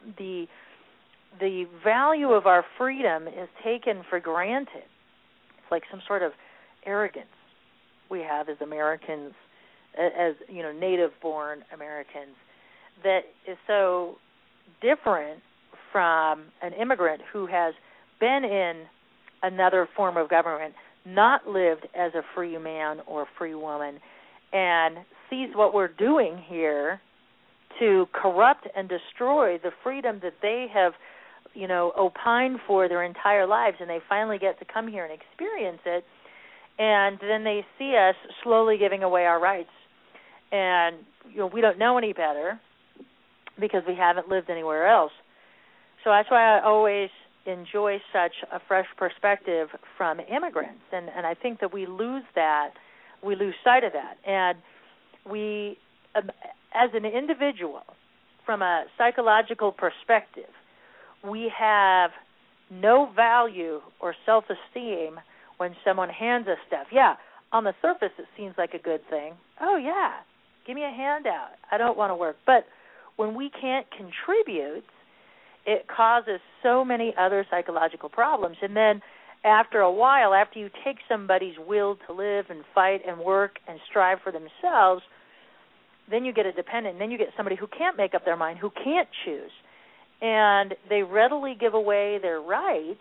The value of our freedom is taken for granted. It's like some sort of arrogance we have as Americans, as native-born Americans, that is so different from an immigrant who has been in another form of government, not lived as a free man or free woman, and sees what we're doing here to corrupt and destroy the freedom that they have opined for their entire lives, and they finally get to come here and experience it, and then they see us slowly giving away our rights. And we don't know any better because we haven't lived anywhere else. So that's why I always enjoy such a fresh perspective from immigrants, and I think that we lose sight of that. And we, as an individual, from a psychological perspective, we have no value or self-esteem when someone hands us stuff. Yeah, on the surface it seems like a good thing. Oh, yeah, give me a handout. I don't want to work. But when we can't contribute, it causes so many other psychological problems. And then after a while, after you take somebody's will to live and fight and work and strive for themselves, then you get a dependent. And then you get somebody who can't make up their mind, who can't choose. And they readily give away their rights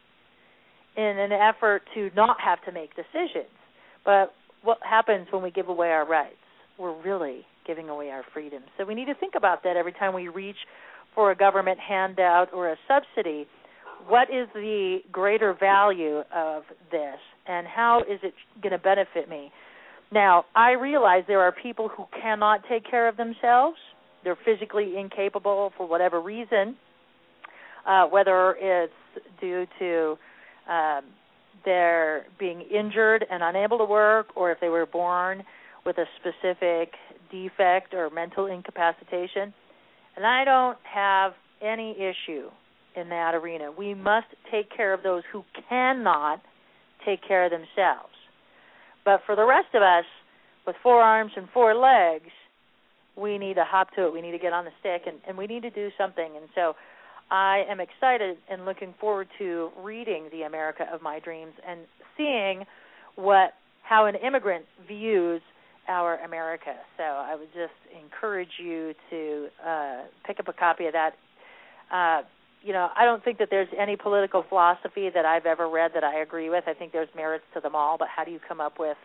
in an effort to not have to make decisions. But what happens when we give away our rights? We're really giving away our freedom. So we need to think about that every time we reach for a government handout or a subsidy. What is the greater value of this, and how is it going to benefit me? Now, I realize there are people who cannot take care of themselves. They're physically incapable for whatever reason, whether it's due to their being injured and unable to work, or if they were born with a specific defect or mental incapacitation. And I don't have any issue in that arena. We must take care of those who cannot take care of themselves. But for the rest of us, with 4 arms and 4 legs, we need to hop to it. We need to get on the stick, and we need to do something. And so I am excited and looking forward to reading The America of My Dreams and seeing how an immigrant views our America. So I would just encourage you to pick up a copy of that. I don't think that there's any political philosophy that I've ever read that I agree with. I think there's merits to them all, but how do you come up with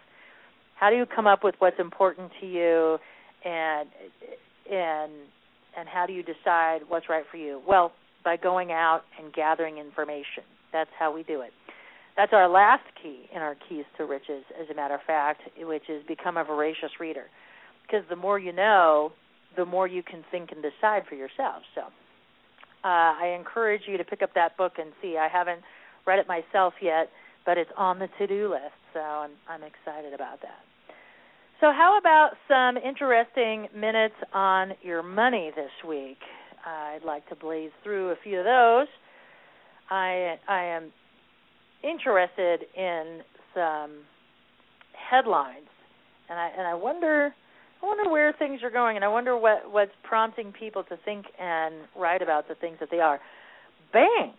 what's important to you, and how do you decide what's right for you? Well, by going out and gathering information. That's how we do it. That's our last key in our Keys to Riches, as a matter of fact, which is become a voracious reader. Because the more you know, the more you can think and decide for yourself. So I encourage you to pick up that book and see. I haven't read it myself yet, but it's on the to-do list, so I'm excited about that. So how about some interesting minutes on your money this week? I'd like to blaze through a few of those. I am interested in some headlines, and I wonder where things are going, and I wonder what's prompting people to think and write about the things that they are. Banks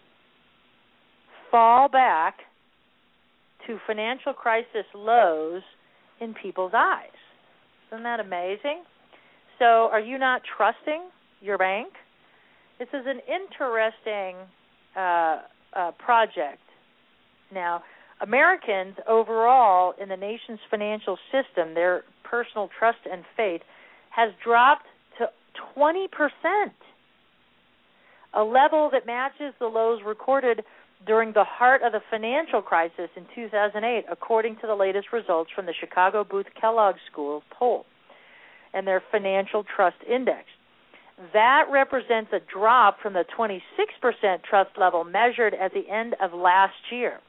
fall back to financial crisis lows in people's eyes. Isn't that amazing? So are you not trusting your bank? This is an interesting project. Now, Americans overall in the nation's financial system, their personal trust and faith has dropped to 20%, a level that matches the lows recorded during the heart of the financial crisis in 2008, according to the latest results from the Chicago Booth Kellogg School poll and their Financial Trust Index. That represents a drop from the 26% trust level measured at the end of last year.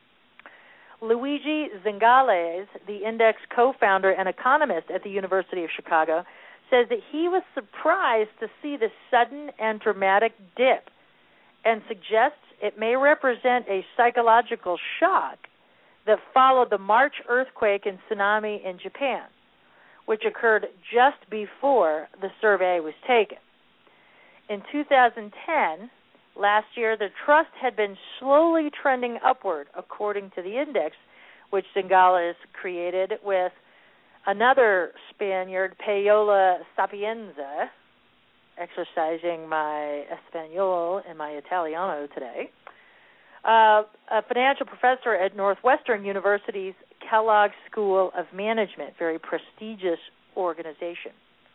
Luigi Zingales, the index co-founder and economist at the University of Chicago, says that he was surprised to see the sudden and dramatic dip and suggests it may represent a psychological shock that followed the March earthquake and tsunami in Japan, which occurred just before the survey was taken. In 2010, last year, the trust had been slowly trending upward, according to the index, which Zingales created with another Spaniard, Paola Sapienza, exercising my Espanol and my Italiano today, a financial professor at Northwestern University's Kellogg School of Management, very prestigious organization.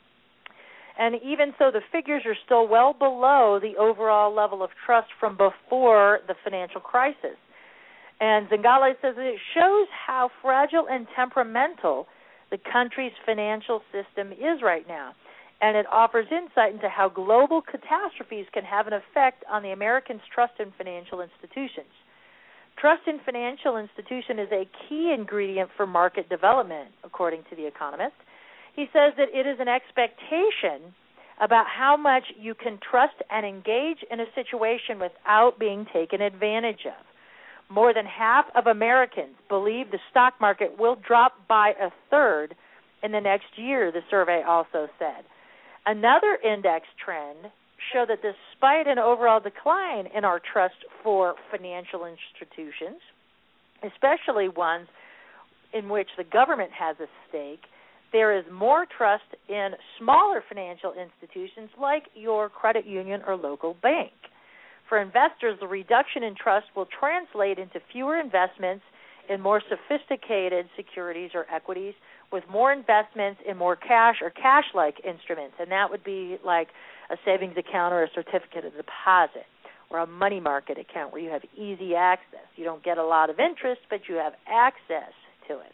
And even so, the figures are still well below the overall level of trust from before the financial crisis. And Zingales says that it shows how fragile and temperamental the country's financial system is right now. And it offers insight into how global catastrophes can have an effect on the Americans' trust in financial institutions. Trust in financial institutions is a key ingredient for market development, according to The Economist. He says that it is an expectation about how much you can trust and engage in a situation without being taken advantage of. More than half of Americans believe the stock market will drop by a third in the next year, the survey also said. Another index trend showed that despite an overall decline in our trust for financial institutions, especially ones in which the government has a stake, there is more trust in smaller financial institutions like your credit union or local bank. For investors, the reduction in trust will translate into fewer investments in more sophisticated securities or equities, with more investments in more cash or cash-like instruments, and that would be like a savings account or a certificate of deposit or a money market account where you have easy access. You don't get a lot of interest, but you have access to it.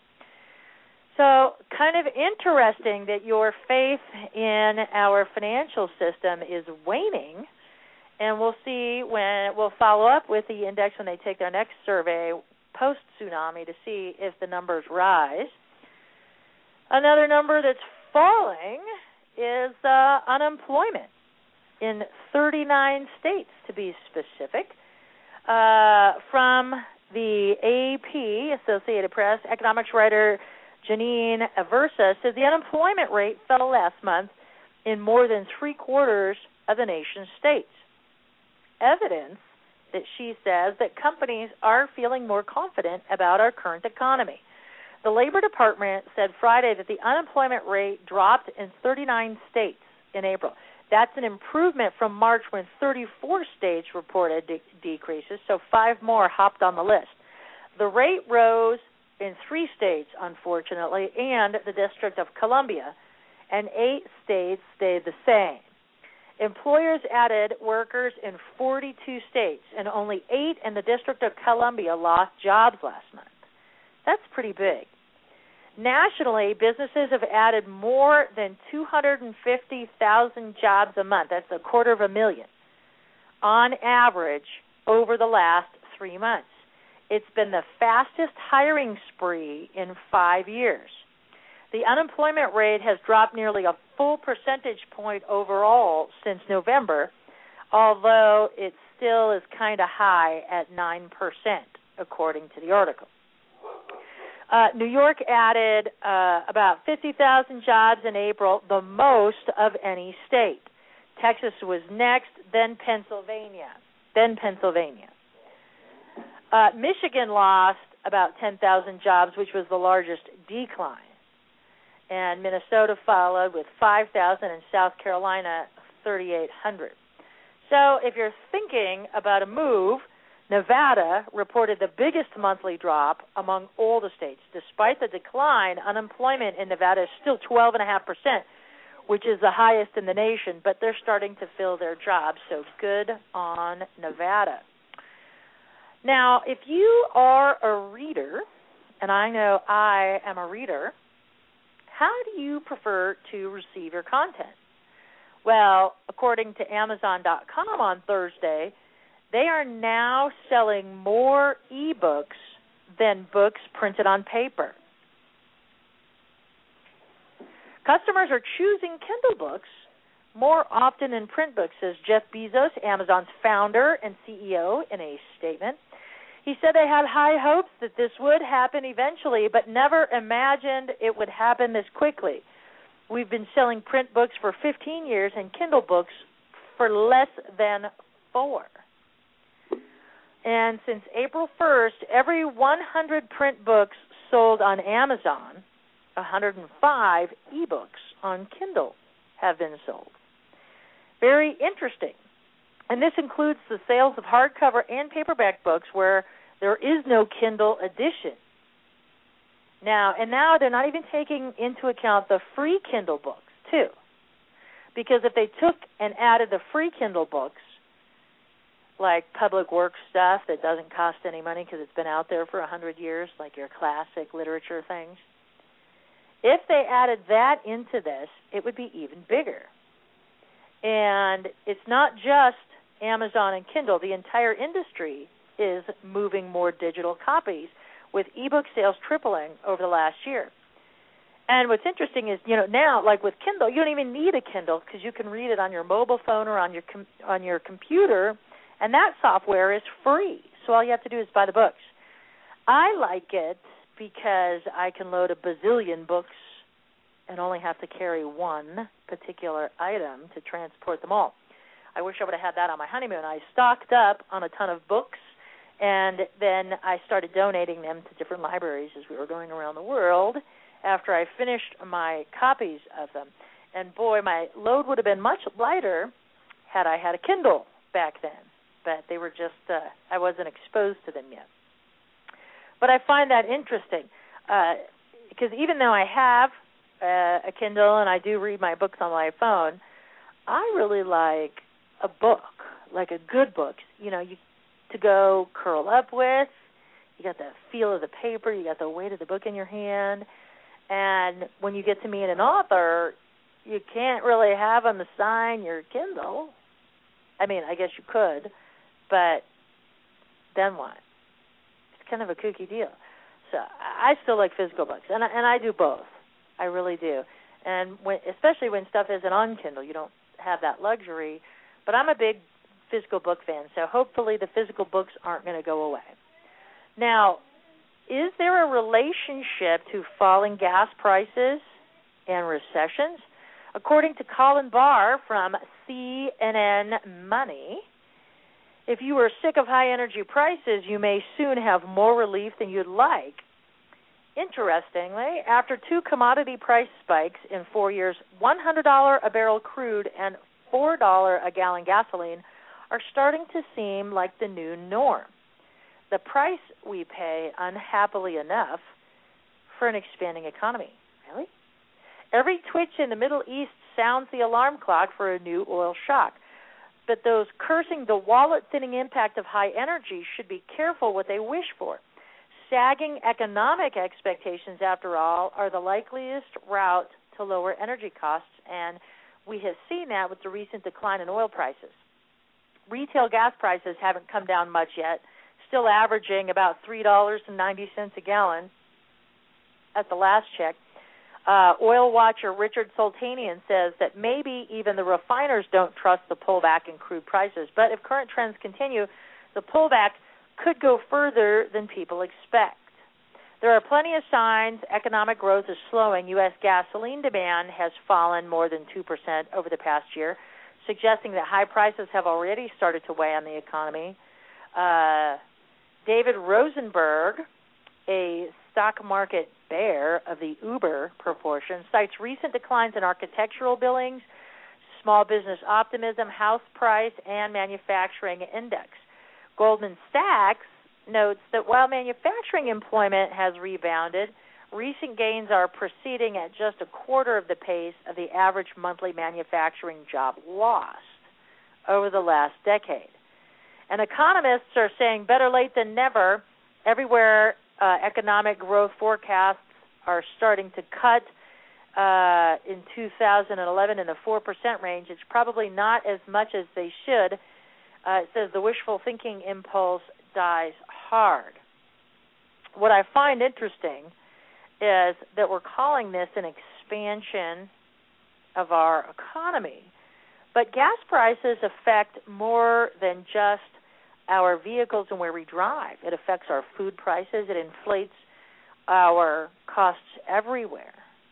So kind of interesting that your faith in our financial system is waning, and we'll see when we'll follow up with the index when they take their next survey post-tsunami to see if the numbers rise. Another number that's falling is unemployment in 39 states, to be specific. From the AP, Associated Press, economics writer Janine Aversa says the unemployment rate fell last month in more than 3/4 of the nation's states. Evidence that she says that companies are feeling more confident about our current economy. The Labor Department said Friday that the unemployment rate dropped in 39 states in April. That's an improvement from March when 34 states reported decreases, so 5 more hopped on the list. The rate rose in 3 states, unfortunately, and the District of Columbia, and 8 states stayed the same. Employers added workers in 42 states, and only 8 in the District of Columbia lost jobs last month. That's pretty big. Nationally, businesses have added more than 250,000 jobs a month. That's 250,000 on average over the last 3 months. It's been the fastest hiring spree in 5 years. The unemployment rate has dropped nearly a full percentage point overall since November, although it still is kind of high at 9%, according to the article. New York added about 50,000 jobs in April, the most of any state. Texas was next, then Pennsylvania. Michigan lost about 10,000 jobs, which was the largest decline. And Minnesota followed with 5,000, and South Carolina 3,800. So if you're thinking about a move, Nevada reported the biggest monthly drop among all the states. Despite the decline, unemployment in Nevada is still 12.5%, which is the highest in the nation, but they're starting to fill their jobs, so good on Nevada. Now, if you are a reader, and I know I am a reader, how do you prefer to receive your content? Well, according to Amazon.com on Thursday, they are now selling more e-books than books printed on paper. Customers are choosing Kindle books more often than print books, says Jeff Bezos, Amazon's founder and CEO, in a statement. He said they had high hopes that this would happen eventually, but never imagined it would happen this quickly. We've been selling print books for 15 years and Kindle books for less than 4. And since April 1st, every 100 print books sold on Amazon, 105 e-books on Kindle have been sold. Very interesting. And this includes the sales of hardcover and paperback books where there is no Kindle edition. Now they're not even taking into account the free Kindle books, too. Because if they took and added the free Kindle books, like public works stuff that doesn't cost any money because it's been out there for 100 years, like your classic literature things, if they added that into this, it would be even bigger. And it's not just Amazon and Kindle. The entire industry is moving more digital copies, with ebook sales tripling over the last year. And what's interesting is, now, like with Kindle, you don't even need a Kindle because you can read it on your mobile phone or on your computer, and that software is free. So all you have to do is buy the books. I like it because I can load a bazillion books and only have to carry one particular item to transport them all. I wish I would have had that on my honeymoon. I stocked up on a ton of books, and then I started donating them to different libraries as we were going around the world after I finished my copies of them. And boy, my load would have been much lighter had I had a Kindle back then. But they were just, I wasn't exposed to them yet. But I find that interesting because even though I have a Kindle and I do read my books on my phone, I really like a book, like a good book, to go curl up with. You got the feel of the paper, you got the weight of the book in your hand, and when you get to meet an author, you can't really have them sign your Kindle. I mean, I guess you could, but then what? It's kind of a kooky deal. So I still like physical books, and I do both. I really do. And especially when stuff isn't on Kindle, you don't have that luxury. But I'm a big physical book fan, so hopefully the physical books aren't going to go away. Now, is there a relationship to falling gas prices and recessions? According to Colin Barr from CNN Money, if you are sick of high energy prices, you may soon have more relief than you'd like. Interestingly, after 2 commodity price spikes in 4 years, $100 a barrel crude and $4 a gallon gasoline are starting to seem like the new norm. The price we pay, unhappily enough, for an expanding economy. Really? Every twitch in the Middle East sounds the alarm clock for a new oil shock. But those cursing the wallet-thinning impact of high energy should be careful what they wish for. Sagging economic expectations, after all, are the likeliest route to lower energy costs, and we have seen that with the recent decline in oil prices. Retail gas prices haven't come down much yet, still averaging about $3.90 a gallon at the last check. Oil watcher Richard Sultanian says that maybe even the refiners don't trust the pullback in crude prices. But if current trends continue, the pullback could go further than people expect. There are plenty of signs economic growth is slowing. U.S. gasoline demand has fallen more than 2% over the past year, suggesting that high prices have already started to weigh on the economy. David Rosenberg, a stock market bear of the Uber proportion, cites recent declines in architectural billings, small business optimism, house price, and manufacturing index. Goldman Sachs notes that while manufacturing employment has rebounded, recent gains are proceeding at just a quarter of the pace of the average monthly manufacturing job lost over the last decade. And economists are saying better late than never. Everywhere economic growth forecasts are starting to cut in 2011 in the 4% range. It's probably not as much as they should. It says the wishful thinking impulse dies hard. What I find interesting is that we're calling this an expansion of our economy. But gas prices affect more than just our vehicles and where we drive. It affects our food prices. It inflates our costs everywhere.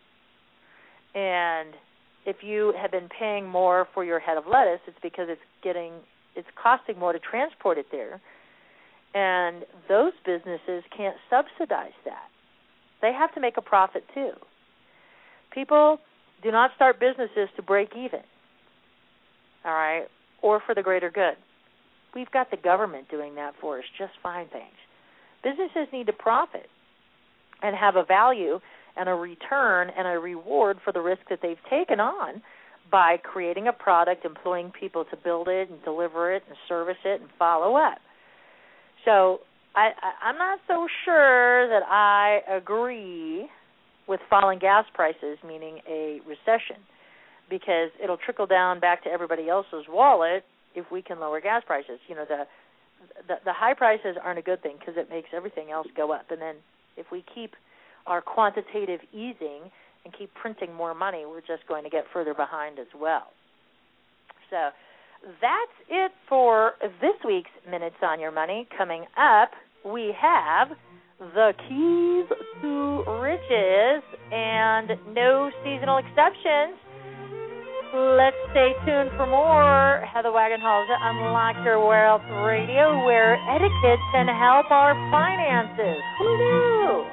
And if you have been paying more for your head of lettuce, it's because it's costing more to transport it there. And those businesses can't subsidize that. They have to make a profit too. People do not start businesses to break even, all right, or for the greater good. We've got the government doing that for us, just fine things. Businesses need to profit and have a value and a return and a reward for the risk that they've taken on by creating a product, employing people to build it and deliver it and service it and follow up. So I'm not so sure that I agree with falling gas prices, meaning a recession, because it'll trickle down back to everybody else's wallet if we can lower gas prices. You know, the high prices aren't a good thing because it makes everything else go up. And then if we keep our quantitative easing and keep printing more money, we're just going to get further behind as well. So that's it for this week's Minutes on Your Money. Coming up, we have the keys to riches and no seasonal exceptions. Let's stay tuned for more Heather Wagenhals at Unlock Your Wealth Radio, where etiquette can help our finances. Who knew?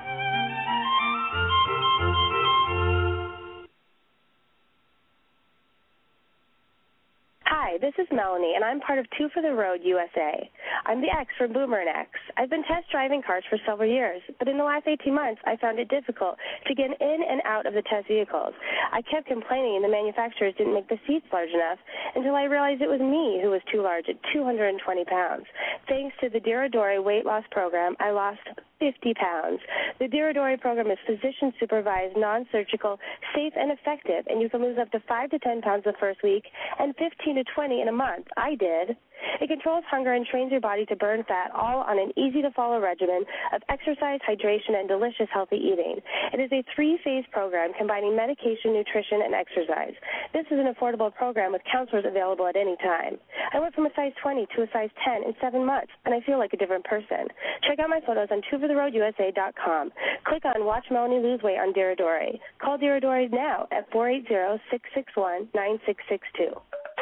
Hi, this is Melanie, and I'm part of Two for the Road USA. I'm the X from Boomer and X. I've been test driving cars for several years, but in the last 18 months, I found it difficult to get in and out of the test vehicles. I kept complaining the manufacturers didn't make the seats large enough until I realized it was me who was too large at 220 pounds. Thanks to the Diradori weight loss program, I lost 50 pounds. The Diradori program is physician-supervised, non-surgical, safe, and effective, and you can lose up to 5 to 10 pounds the first week and 15 to 20 in a month. I did. It controls hunger and trains your body to burn fat, all on an easy-to-follow regimen of exercise, hydration, and delicious healthy eating. It is a 3-phase program combining medication, nutrition, and exercise. This is an affordable program with counselors available at any time. I went from a size 20 to a size 10 in 7 months, and I feel like a different person. Check out my photos on twofortheroadusa.com. Click on Watch Melanie Lose Weight on Diradori. Call Diradori now at 480-661-9662.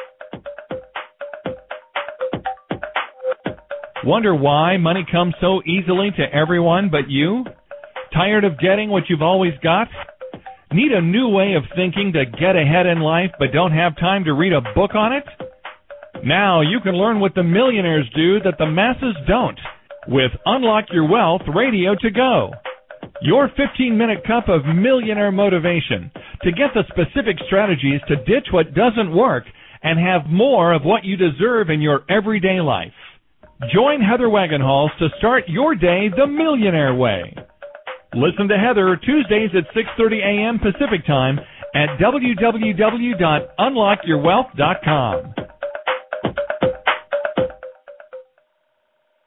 Wonder why money comes so easily to everyone but you? Tired of getting what you've always got? Need a new way of thinking to get ahead in life but don't have time to read a book on it? Now you can learn what the millionaires do that the masses don't with Unlock Your Wealth Radio to Go. Your 15-minute cup of millionaire motivation to get the specific strategies to ditch what doesn't work and have more of what you deserve in your everyday life. Join Heather Wagenhals to start your day the millionaire way. Listen to Heather Tuesdays at 6:30 a.m. Pacific Time at www.unlockyourwealth.com.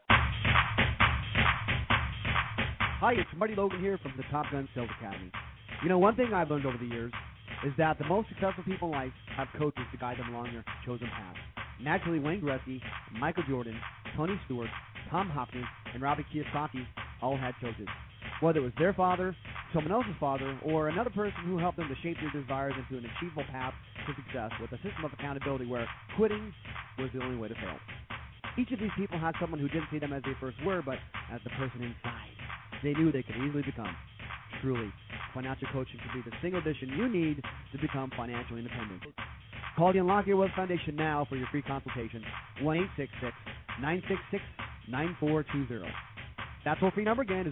Hi, it's Marty Logan here from the Top Gun Sales Academy. You know, one thing I've learned over the years is that the most successful people in life have coaches to guide them along their chosen path. Naturally, Wayne Gretzky, Michael Jordan, Tony Stewart, Tom Hopkins, and Robert Kiyosaki all had coaches. Whether it was their father, someone else's father, or another person who helped them to shape their desires into an achievable path to success with a system of accountability where quitting was the only way to fail. Each of these people had someone who didn't see them as they first were, but as the person inside they knew they could easily become. Truly, financial coaching can be the single addition you need to become financially independent. Call the Unlock Your Wealth Foundation now for your free consultation, 1-866-966-9420. That toll-free number again is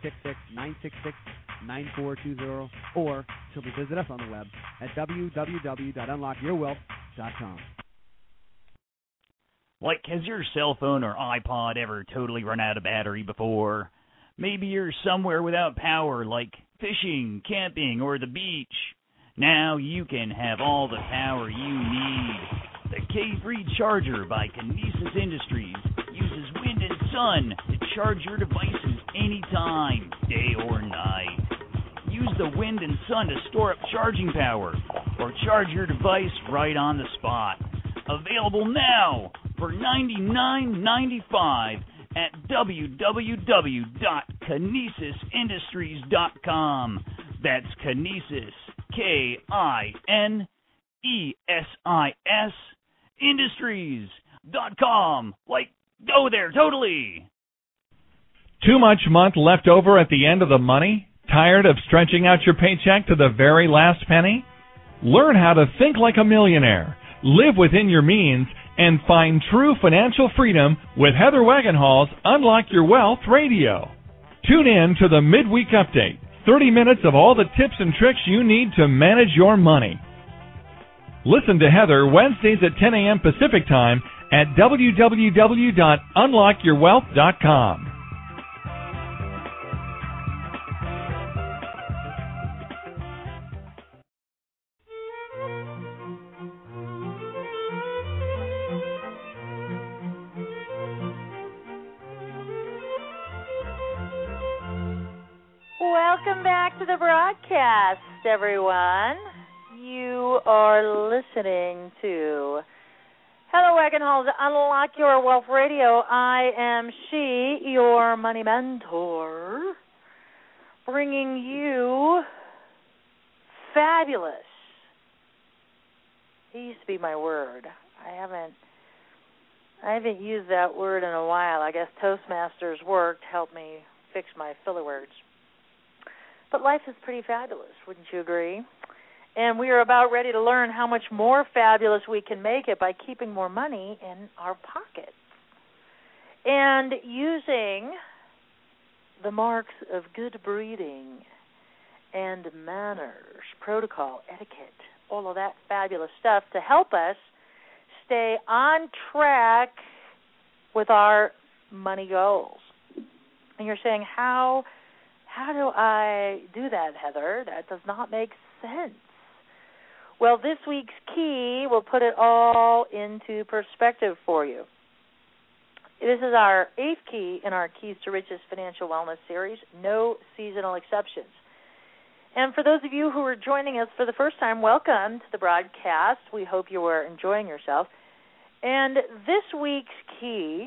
1-866-966-9420, or simply visit us on the web at www.unlockyourwealth.com. Like, has your cell phone or iPod ever totally run out of battery before? Maybe you're somewhere without power, like fishing, camping, or the beach. Now you can have all the power you need. The K3 Charger by Kinesis Industries uses wind and sun to charge your devices anytime, day or night. Use the wind and sun to store up charging power or charge your device right on the spot. Available now for $99.95 at www.kinesisindustries.com. That's Kinesis, K-I-N-E-S-I-S, Industries.com. Like, go there, totally. Too much month left over at the end of the money? Tired of stretching out your paycheck to the very last penny? Learn how to think like a millionaire, live within your means, and find true financial freedom with Heather Wagenhall's Unlock Your Wealth Radio. Tune in to the Midweek Update, 30 minutes of all the tips and tricks you need to manage your money. Listen to Heather Wednesdays at 10 a.m. Pacific Time at www.unlockyourwealth.com. Welcome back to the broadcast, everyone. You are listening to Heather Wagenhall's Unlock Your Wealth Radio. I am she, your money mentor, bringing you fabulous. It used to be my word. I haven't used that word in a while. I guess Toastmasters worked, helped me fix my filler words. But life is pretty fabulous, wouldn't you agree? And we are about ready to learn how much more fabulous we can make it by keeping more money in our pockets and using the marks of good breeding and manners, protocol, etiquette, all of that fabulous stuff to help us stay on track with our money goals. And you're saying, how do I do that, Heather? That does not make sense. Well, this week's key will put it all into perspective for you. This is our 8th key in our Keys to Riches Financial Wellness series, no seasonal exceptions. And for those of you who are joining us for the first time, welcome to the broadcast. We hope you are enjoying yourself. And this week's key,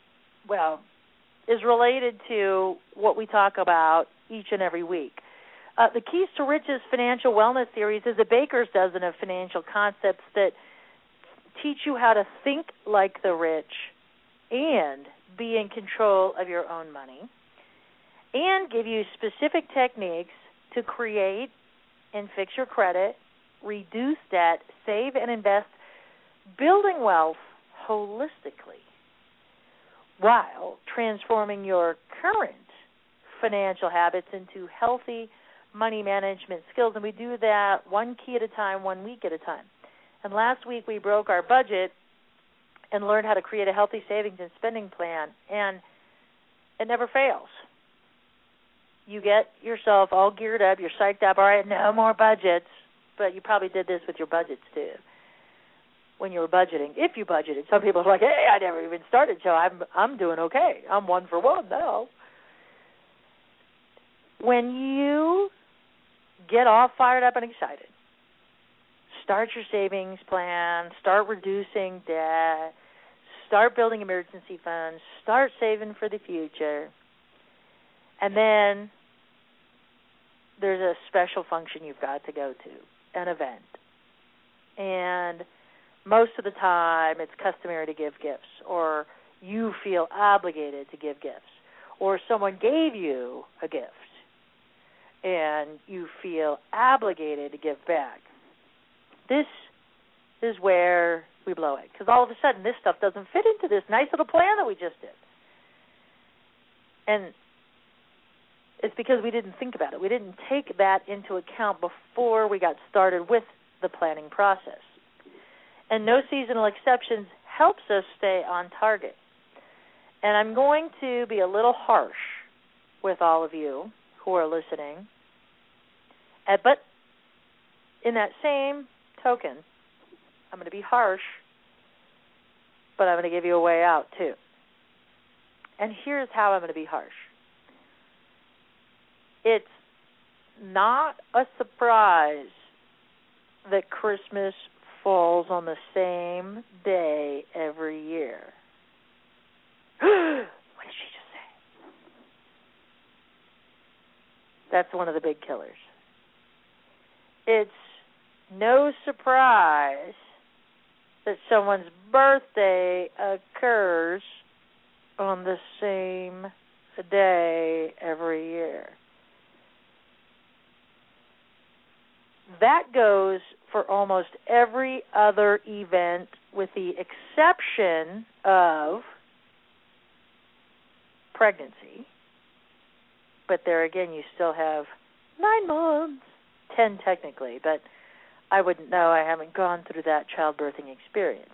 is related to what we talk about each and every week. The Keys to Riches Financial Wellness Series is a baker's dozen of financial concepts that teach you how to think like the rich and be in control of your own money, and give you specific techniques to create and fix your credit, reduce debt, save and invest, building wealth holistically, while transforming your current financial habits into healthy money management skills. And we do that one key at a time, 1 week at a time. And last week we broke our budget and learned how to create a healthy savings and spending plan. And it never fails. You get yourself all geared up, you're psyched up, all right, no more budgets. But you probably did this with your budgets too, when you were budgeting, if you budgeted. Some people are like, hey, I never even started, so I'm doing okay. I'm 1 for 1 now. When you get all fired up and excited. Start your savings plan. Start reducing debt. Start building emergency funds. Start saving for the future. And then there's a special function you've got to go to, an event. And most of the time it's customary to give gifts, or you feel obligated to give gifts, or someone gave you a gift and you feel obligated to give back. This is where we blow it, because all of a sudden this stuff doesn't fit into this nice little plan that we just did. And it's because we didn't think about it. We didn't take that into account before we got started with the planning process. And no seasonal exceptions helps us stay on target. And I'm going to be a little harsh with all of you who are listening. But in that same token, I'm going to be harsh, but I'm going to give you a way out too. And here's how I'm going to be harsh. It's not a surprise that Christmas falls on the same day every year. What did she just say? That's one of the big killers. It's no surprise that someone's birthday occurs on the same day every year. That goes for almost every other event with the exception of pregnancy. But there again, you still have 9 months, 10 technically, but I wouldn't know. I haven't gone through that childbirthing experience.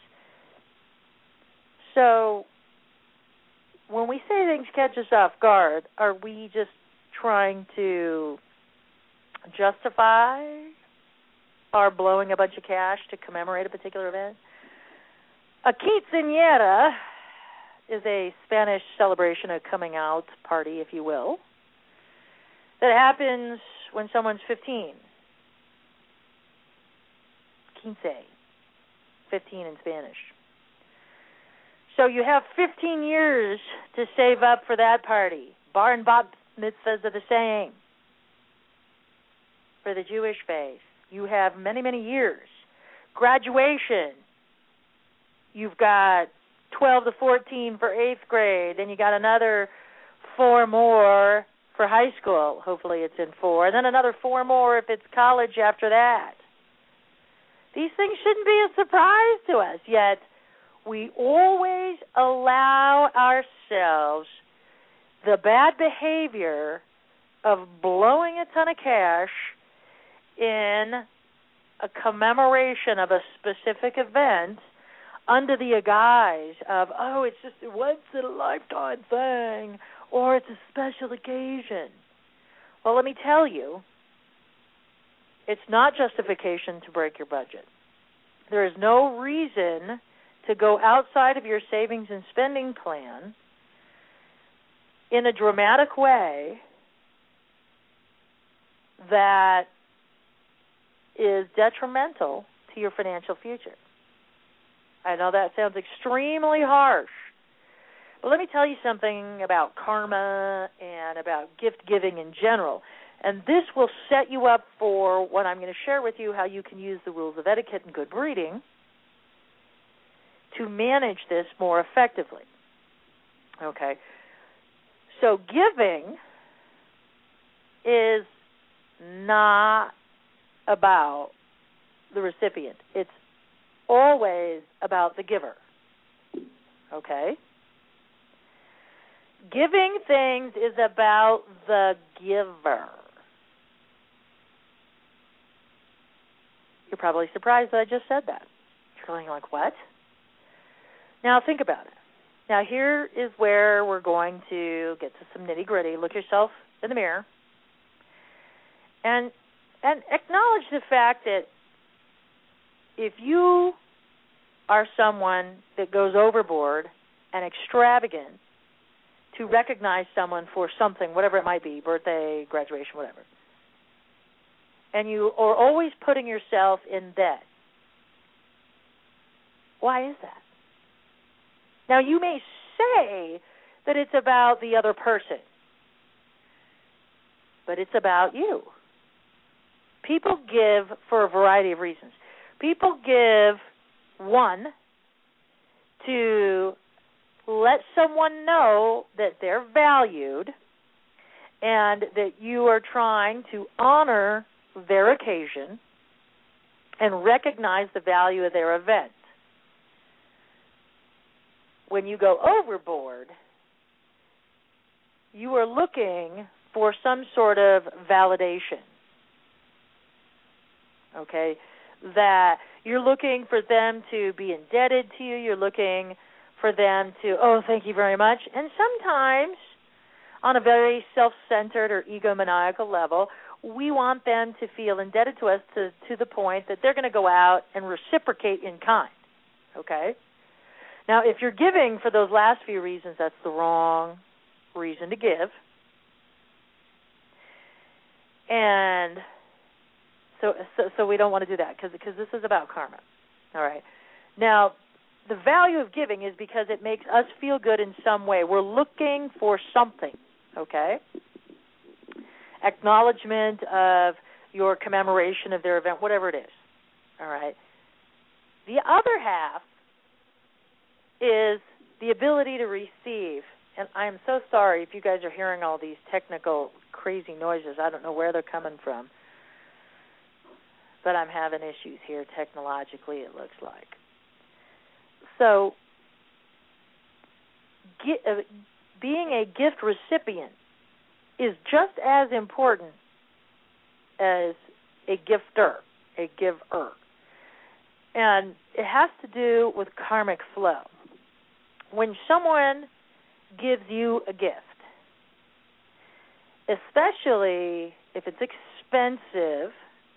So when we say things catch us off guard, are we just trying to justify our blowing a bunch of cash to commemorate a particular event? A quinceañera is a Spanish celebration, a coming out party, if you will, that happens when someone's 15. Quince, 15 in Spanish. So you have 15 years to save up for that party. Bar and bat mitzvahs are the same. For the Jewish faith, you have many, many years. Graduation, you've got 12 to 14 for 8th grade, then you got another 4 more for high school. Hopefully it's in 4. And then another 4 more if it's college after that. These things shouldn't be a surprise to us, yet we always allow ourselves the bad behavior of blowing a ton of cash in a commemoration of a specific event under the guise of, oh, it's just a once-in-a-lifetime thing, or it's a special occasion. Well, let me tell you, it's not justification to break your budget. There is no reason to go outside of your savings and spending plan in a dramatic way that is detrimental to your financial future. I know that sounds extremely harsh, but let me tell you something about karma and about gift giving in general. And this will set you up for what I'm going to share with you, how you can use the rules of etiquette and good breeding to manage this more effectively. Okay. So giving is not about the recipient. It's always about the giver. Okay? Giving things is about the giver. You're probably surprised that I just said that. You're going like, what? Now think about it. Now here is where we're going to get to some nitty-gritty. Look yourself in the mirror and acknowledge the fact that if you are someone that goes overboard and extravagant to recognize someone for something, whatever it might be, birthday, graduation, whatever, and you are always putting yourself in debt. Why is that? Now, you may say that it's about the other person, but it's about you. People give for a variety of reasons. People give, one, to let someone know that they're valued and that you are trying to honor their occasion and recognize the value of their event. When you go overboard, you are looking for some sort of validation. Okay? That you're looking for them to be indebted to you. You're looking for them to, oh, thank you very much. And sometimes, on a very self-centered or egomaniacal level, we want them to feel indebted to us to the point that they're going to go out and reciprocate in kind. Okay? Now, if you're giving for those last few reasons, that's the wrong reason to give. And so we don't want to do that because this is about karma. All right. Now, the value of giving is because it makes us feel good in some way. We're looking for something, okay? Acknowledgement of your commemoration of their event, whatever it is. All right. The other half is the ability to receive. And I am so sorry if you guys are hearing all these technical crazy noises. I don't know where they're coming from. But I'm having issues here technologically, it looks like. So being a gift recipient is just as important as a gifter, a giver. And it has to do with karmic flow. When someone gives you a gift, especially if it's expensive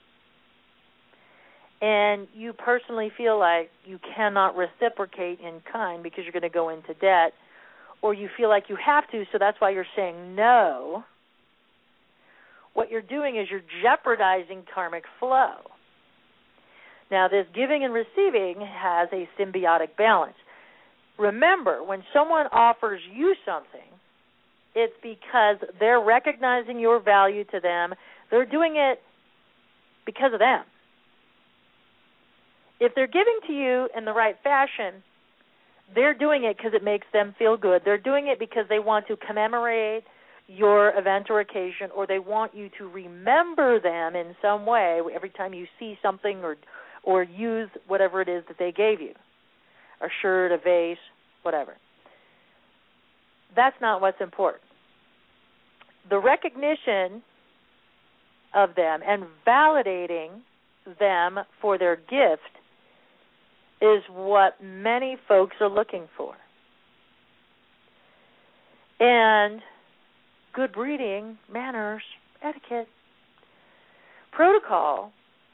and you personally feel like you cannot reciprocate in kind because you're going to go into debt, or you feel like you have to, so that's why you're saying no, what you're doing is you're jeopardizing karmic flow. Now, this giving and receiving has a symbiotic balance. Remember, when someone offers you something, it's because they're recognizing your value to them. They're doing it because of them. If they're giving to you in the right fashion, they're doing it because it makes them feel good. They're doing it because they want to commemorate your event or occasion, or they want you to remember them in some way every time you see something or use whatever it is that they gave you, a shirt, a vase, whatever. That's not what's important. The recognition of them and validating them for their gift is what many folks are looking for. And good breeding, manners, etiquette, protocol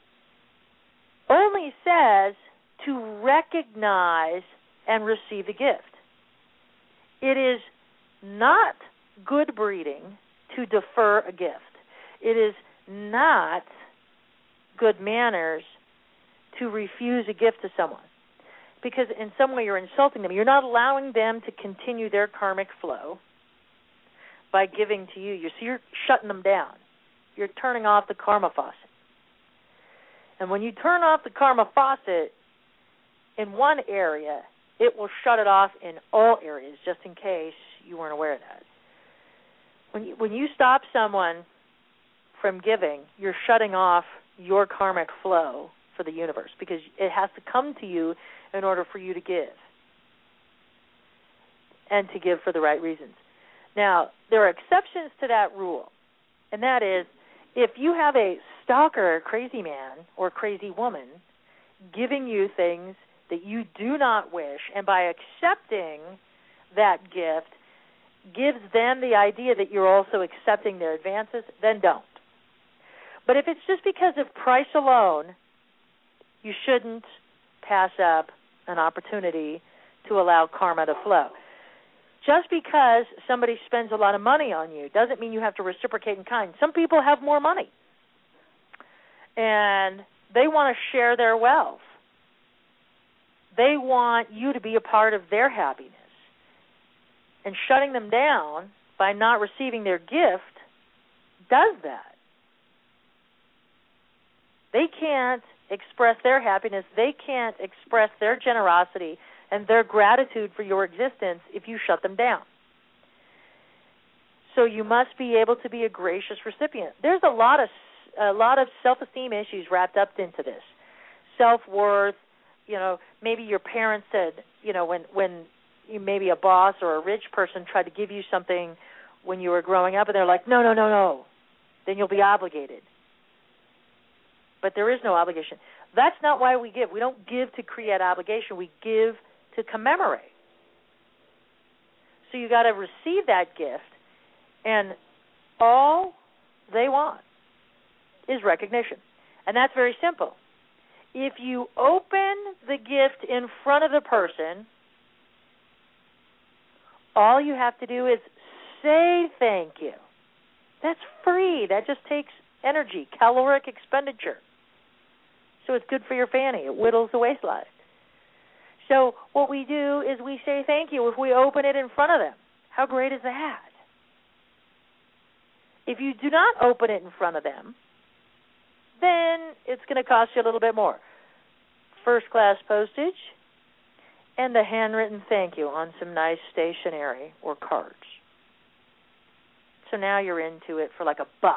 only says to recognize and receive a gift. It is not good breeding to defer a gift. It is not good manners to refuse a gift to someone, because in some way you're insulting them. You're not allowing them to continue their karmic flow by giving to you. So you're shutting them down. You're turning off the karma faucet. And when you turn off the karma faucet in one area, it will shut it off in all areas, just in case you weren't aware of that. When you stop someone from giving, you're shutting off your karmic flow for the universe, because it has to come to you in order for you to give, and to give for the right reasons. Now, there are exceptions to that rule, and that is if you have a stalker, crazy man or crazy woman giving you things that you do not wish, and by accepting that gift gives them the idea that you're also accepting their advances, then don't. But if it's just because of price alone, you shouldn't pass up an opportunity to allow karma to flow. Just because somebody spends a lot of money on you doesn't mean you have to reciprocate in kind. Some people have more money. and they want to share their wealth. They want you to be a part of their happiness. And shutting them down by not receiving their gift does that. They can't express their happiness. They can't express their generosity and their gratitude for your existence if you shut them down. So you must be able to be a gracious recipient. There's a lot of self-esteem issues wrapped up into this. Self-worth, maybe your parents said, when you maybe a boss or a rich person tried to give you something when you were growing up, and they're like, no, then you'll be obligated. But there is no obligation. That's not why we give. We don't give to create obligation. We give to commemorate. So you got to receive that gift, and all they want is recognition. And that's very simple. If you open the gift in front of the person, all you have to do is say thank you. That's free. That just takes energy, caloric expenditure. So it's good for your fanny. It whittles the waistline. So what we do is we say thank you if we open it in front of them. How great is that? If you do not open it in front of them, then it's going to cost you a little bit more. First-class postage and the handwritten thank you on some nice stationery or cards. So now you're into it for like $1.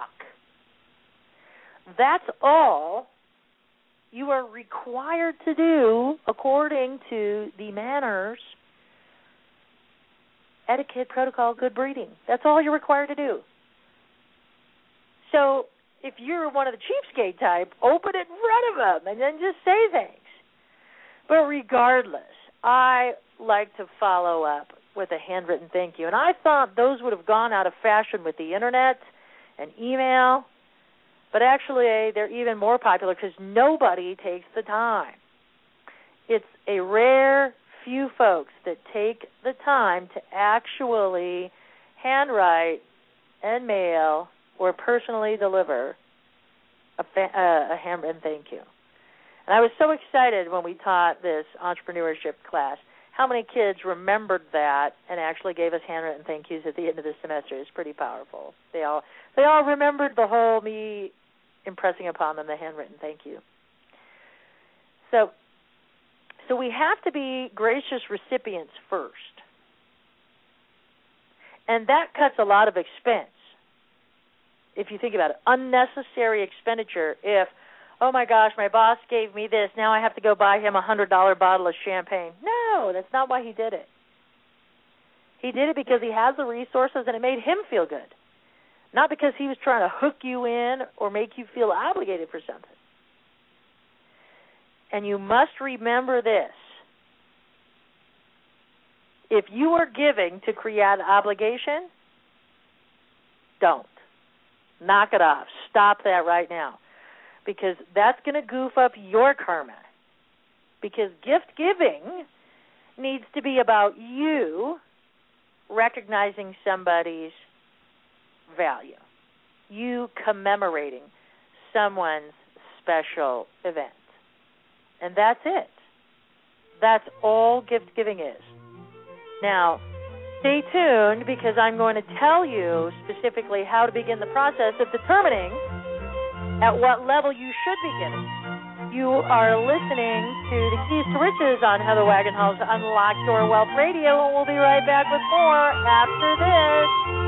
That's all you are required to do according to the manners, etiquette, protocol, good breeding. That's all you're required to do. So if you're one of the cheapskate type, open it in front of them and then just say thanks. But regardless, I like to follow up with a handwritten thank you. And I thought those would have gone out of fashion with the Internet and email. But actually, they're even more popular because nobody takes the time. It's a rare few folks that take the time to actually handwrite and mail or personally deliver a handwritten thank you. And I was so excited when we taught this entrepreneurship class. How many kids remembered that and actually gave us handwritten thank yous at the end of the semester? It's pretty powerful. They all remembered the whole me impressing upon them the handwritten thank you. So we have to be gracious recipients first. And that cuts a lot of expense. If you think about it, unnecessary expenditure. If, oh my gosh, my boss gave me this, now I have to go buy him a $100 bottle of champagne. No, that's not why he did it. He did it because he has the resources and it made him feel good. Not because he was trying to hook you in or make you feel obligated for something. And you must remember this. If you are giving to create obligation, don't. Knock it off. Stop that right now. Because that's going to goof up your karma. Because gift giving needs to be about you recognizing somebody's value. You commemorating someone's special event. And that's it. That's all gift giving is. Now, stay tuned because I'm going to tell you specifically how to begin the process of determining at what level you should be giving. You are listening to the Keys to Riches on Heather Wagenhals Unlock Your Wealth Radio, and we'll be right back with more after this.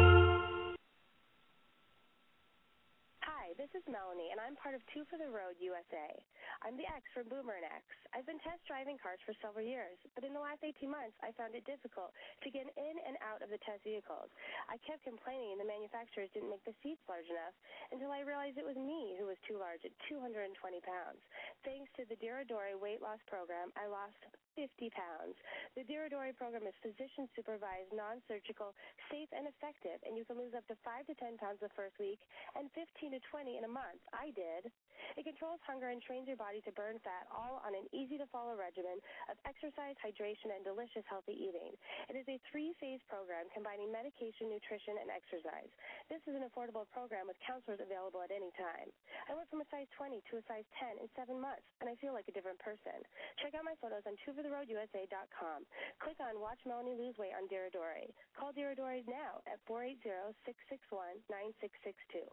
Hi, this is Melanie, and I'm part of Two for the Road USA. I'm the X from Boomer and X. I've been test driving cars for several years, but in the last 18 months, I found it difficult to get in and out of the test vehicles. I kept complaining the manufacturers didn't make the seats large enough until I realized it was me who was too large at 220 pounds. Thanks to the Diradori weight loss program, I lost 50 pounds. The Diradori program is physician-supervised, non-surgical, safe, and effective, and you can lose up to 5 to 10 pounds the first week and 15 to 20 in a month. I did. It controls hunger and trains your body to burn fat, all on an easy-to-follow regimen of exercise, hydration, and delicious healthy eating. It is a 3-phase program combining medication, nutrition, and exercise. This is an affordable program with counselors available at any time. I went from a size 20 to a size 10 in 7 months, and I feel like a different person. Check out my photos on twofortheroadusa.com. Click on Watch Melanie Lose Weight on Diradori. Call Diradori now at 480-661-9662.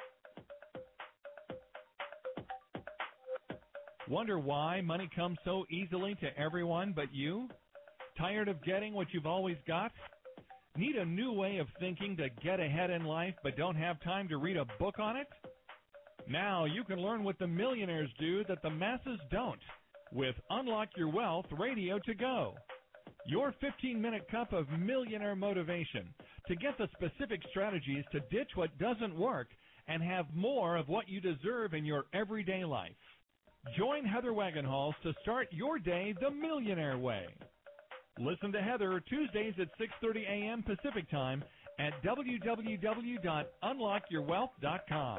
Wonder why money comes so easily to everyone but you? Tired of getting what you've always got? Need a new way of thinking to get ahead in life but don't have time to read a book on it? Now you can learn what the millionaires do that the masses don't with Unlock Your Wealth Radio to Go. Your 15-minute cup of millionaire motivation to get the specific strategies to ditch what doesn't work and have more of what you deserve in your everyday life. Join Heather Wagenhals to start your day the millionaire way. Listen to Heather Tuesdays at 6:30 a.m. Pacific Time at www.unlockyourwealth.com.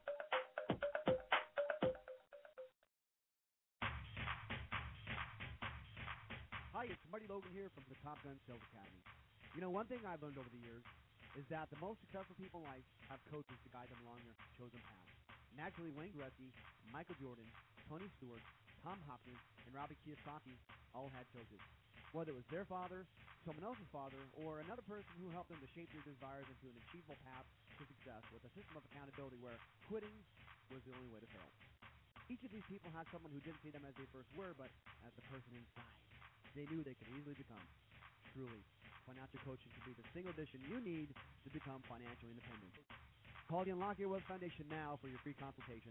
Hi, it's Marty Logan here from the Top Gun Sales Academy. You know, one thing I've learned over the years is that the most successful people in life have coaches to guide them along their chosen path. Naturally, Wayne Gretzky, Michael Jordan, Tony Stewart, Tom Hopkins, and Robbie Kiyosaki all had coaches. Whether it was their father, someone else's father, or another person who helped them to shape their desires into an achievable path to success with a system of accountability where quitting was the only way to fail. Each of these people had someone who didn't see them as they first were, but as the person inside they knew they could easily become. Truly, financial coaching can be the single addition you need to become financially independent. Call the Unlock Your Wealth Foundation now for your free consultation,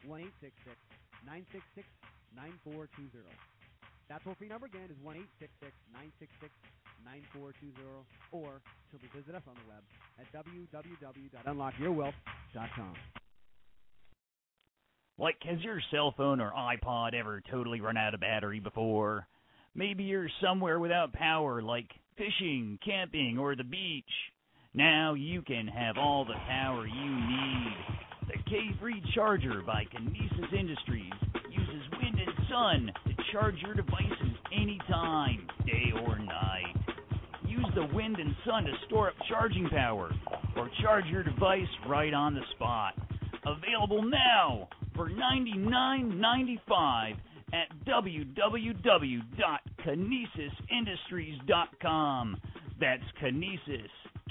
1-866-966-9420. That toll-free number again is 1-866-966-9420, or simply visit us on the web at www.unlockyourwealth.com. Like, has your cell phone or iPod ever totally run out of battery before? Maybe you're somewhere without power, like fishing, camping, or the beach. Now you can have all the power you need. The K-Free Charger by Kinesis Industries uses wind and sun to charge your devices anytime, day or night. Use the wind and sun to store up charging power or charge your device right on the spot. Available now for $99.95 at www.kinesisindustries.com. That's Kinesis,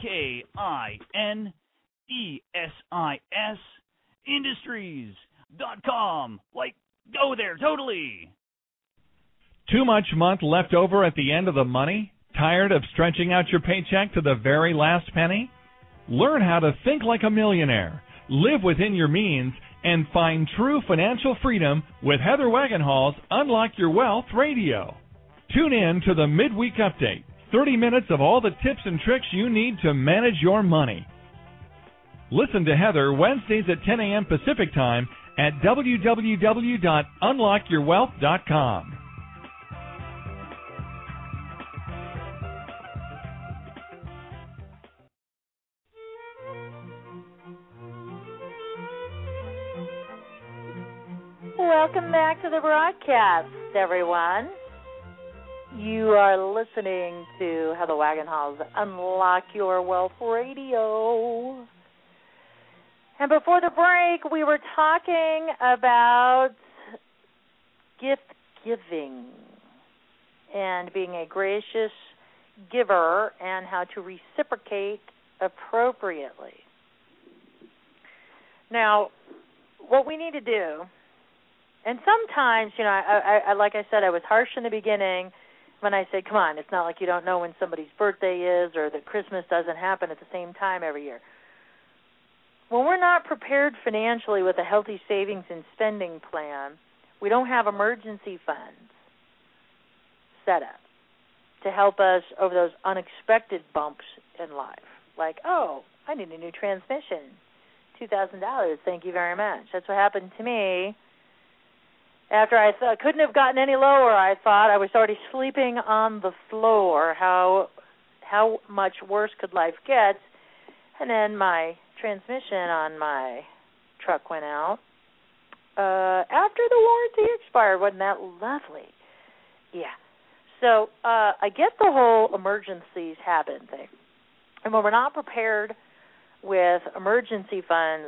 K-I-N-E-S-I-S, Industries.com. Like, go there, totally. Too much month left over at the end of the money? Tired of stretching out your paycheck to the very last penny? Learn how to think like a millionaire, live within your means, and find true financial freedom with Heather Wagenhals' Unlock Your Wealth Radio. Tune in to the Midweek Update, 30 minutes of all the tips and tricks you need to manage your money. Listen to Heather Wednesdays at 10 a.m. Pacific Time at www.unlockyourwealth.com. Welcome back to the broadcast, everyone. You are listening to Heather Wagenhals' Unlock Your Wealth Radio. And before the break, we were talking about gift giving and being a gracious giver and how to reciprocate appropriately. Now, what we need to do, and sometimes, you know, I like I said, I was harsh in the beginning when I said, come on, it's not like you don't know when somebody's birthday is or that Christmas doesn't happen at the same time every year. When we're not prepared financially with a healthy savings and spending plan, we don't have emergency funds set up to help us over those unexpected bumps in life. Like, oh, I need a new transmission, $2,000, thank you very much. That's what happened to me. After I couldn't have gotten any lower, I thought I was already sleeping on the floor. How much worse could life get? And then my transmission on my truck went out, after the warranty expired. Wasn't that lovely? Yeah. So I get the whole emergencies happen thing. And when we're not prepared with emergency funds,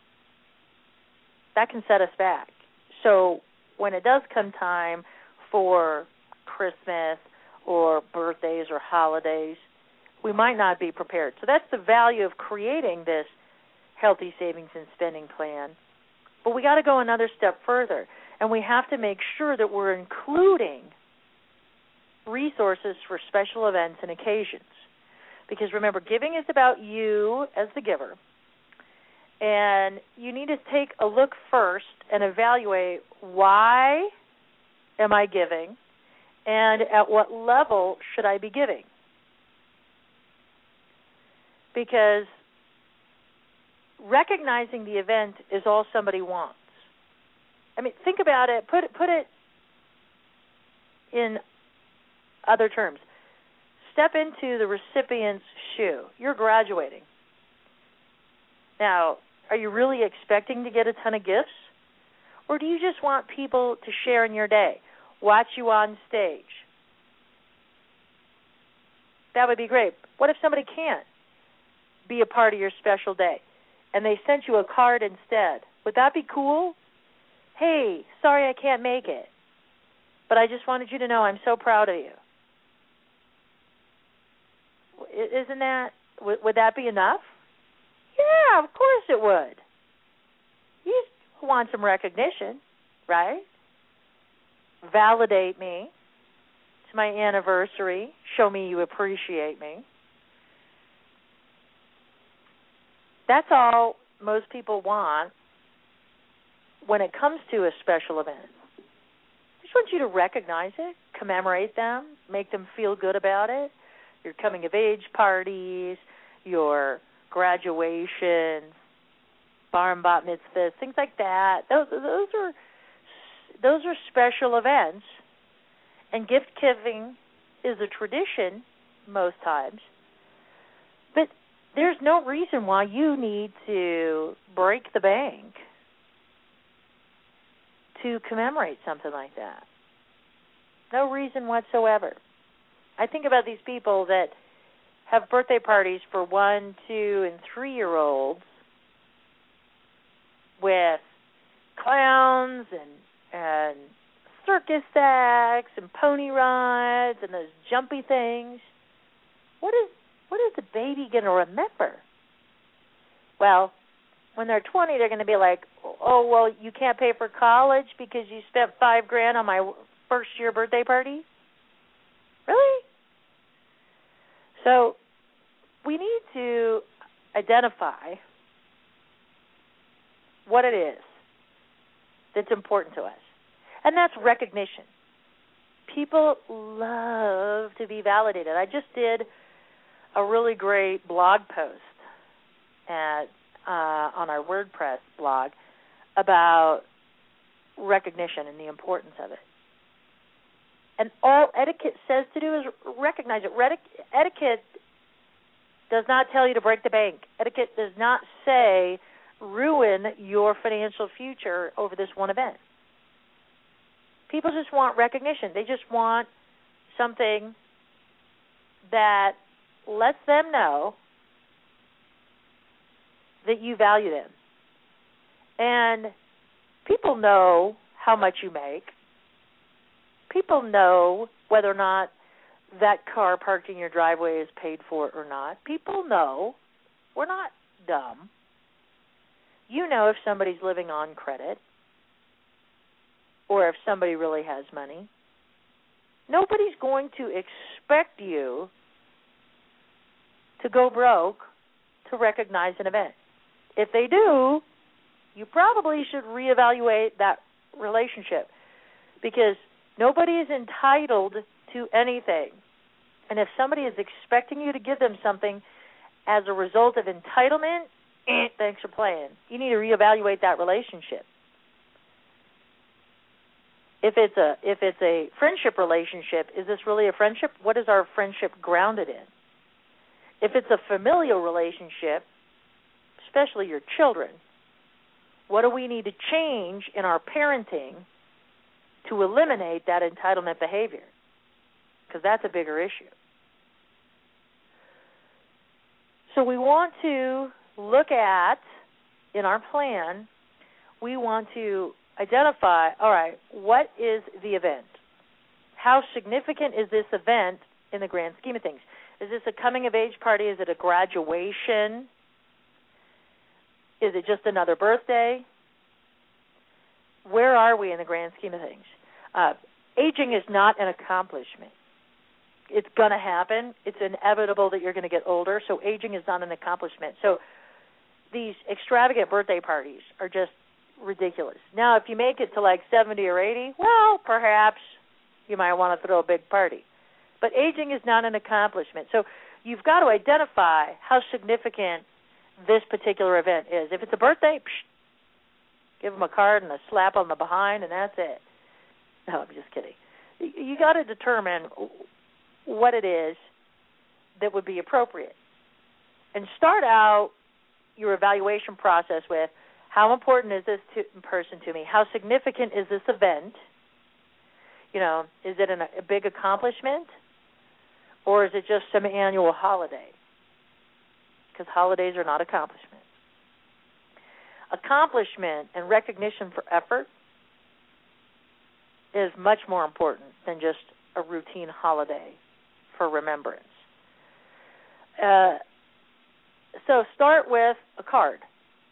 that can set us back. So when it does come time for Christmas or birthdays or holidays, we might not be prepared. So that's the value of creating this healthy savings and spending plan. But we got to go another step further, and we have to make sure that we're including resources for special events and occasions. Because remember, giving is about you as the giver, and you need to take a look first and evaluate, why am I giving, and at what level should I be giving? Because recognizing the event is all somebody wants. I mean, think about it. Put it in other terms. Step into the recipient's shoe. You're graduating. Now, are you really expecting to get a ton of gifts? Or do you just want people to share in your day, watch you on stage? That would be great. What if somebody can't be a part of your special day and they sent you a card instead? Would that be cool? Hey, sorry I can't make it, but I just wanted you to know I'm so proud of you. Isn't that, would that be enough? Yeah, of course it would. You want some recognition, right? Validate me. It's my anniversary. Show me you appreciate me. That's all most people want when it comes to a special event. I just want you to recognize it, commemorate them, make them feel good about it. Your coming-of-age parties, your graduations, bar and bat mitzvahs, things like that. Those are special events, and gift giving is a tradition most times. But there's no reason why you need to break the bank to commemorate something like that. No reason whatsoever. I think about these people that have birthday parties for 1, 2, and 3-year-olds with clowns and circus acts and pony rides and those jumpy things. What is the baby going to remember? Well, when they're 20, they're going to be like, oh, well, you can't pay for college because you spent $5,000 on my first-year birthday party? Really? So we need to identify what it is that's important to us. And that's recognition. People love to be validated. I just did a really great blog post on our WordPress blog about recognition and the importance of it. And all etiquette says to do is recognize it. Etiquette does not tell you to break the bank. Etiquette does not say ruin your financial future over this one event. People just want recognition. They just want something that lets them know that you value them. And people know how much you make. People know whether or not that car parked in your driveway is paid for or not. People know. We're not dumb. You know if somebody's living on credit or if somebody really has money. Nobody's going to expect you to go broke to recognize an event. If they do, you probably should reevaluate that relationship, because nobody is entitled to anything. And if somebody is expecting you to give them something as a result of entitlement, thanks for playing. You need to reevaluate that relationship. If it's a friendship relationship, is this really a friendship? What is our friendship grounded in? If it's a familial relationship, especially your children, What do we need to change in our parenting to eliminate that entitlement behavior? Because that's a bigger issue. So we want to look at, in our plan, we want to identify, all right, what is the event? How significant is this event in the grand scheme of things? Is this a coming-of-age party? Is it a graduation? Is it just another birthday? Where are we in the grand scheme of things? Aging is not an accomplishment. It's going to happen. It's inevitable that you're going to get older, so aging is not an accomplishment. So these extravagant birthday parties are just ridiculous. Now, if you make it to like 70 or 80, well, perhaps you might want to throw a big party. But aging is not an accomplishment. So you've got to identify how significant this particular event is. If it's a birthday, give them a card and a slap on the behind, and that's it. No, I'm just kidding. You got to determine what it is that would be appropriate. And start out your evaluation process with, how important is this person to me? How significant is this event? You know, is it a big accomplishment? Or is it just some annual holiday? Because holidays are not accomplishments. Accomplishment and recognition for effort is much more important than just a routine holiday for remembrance. So start with a card.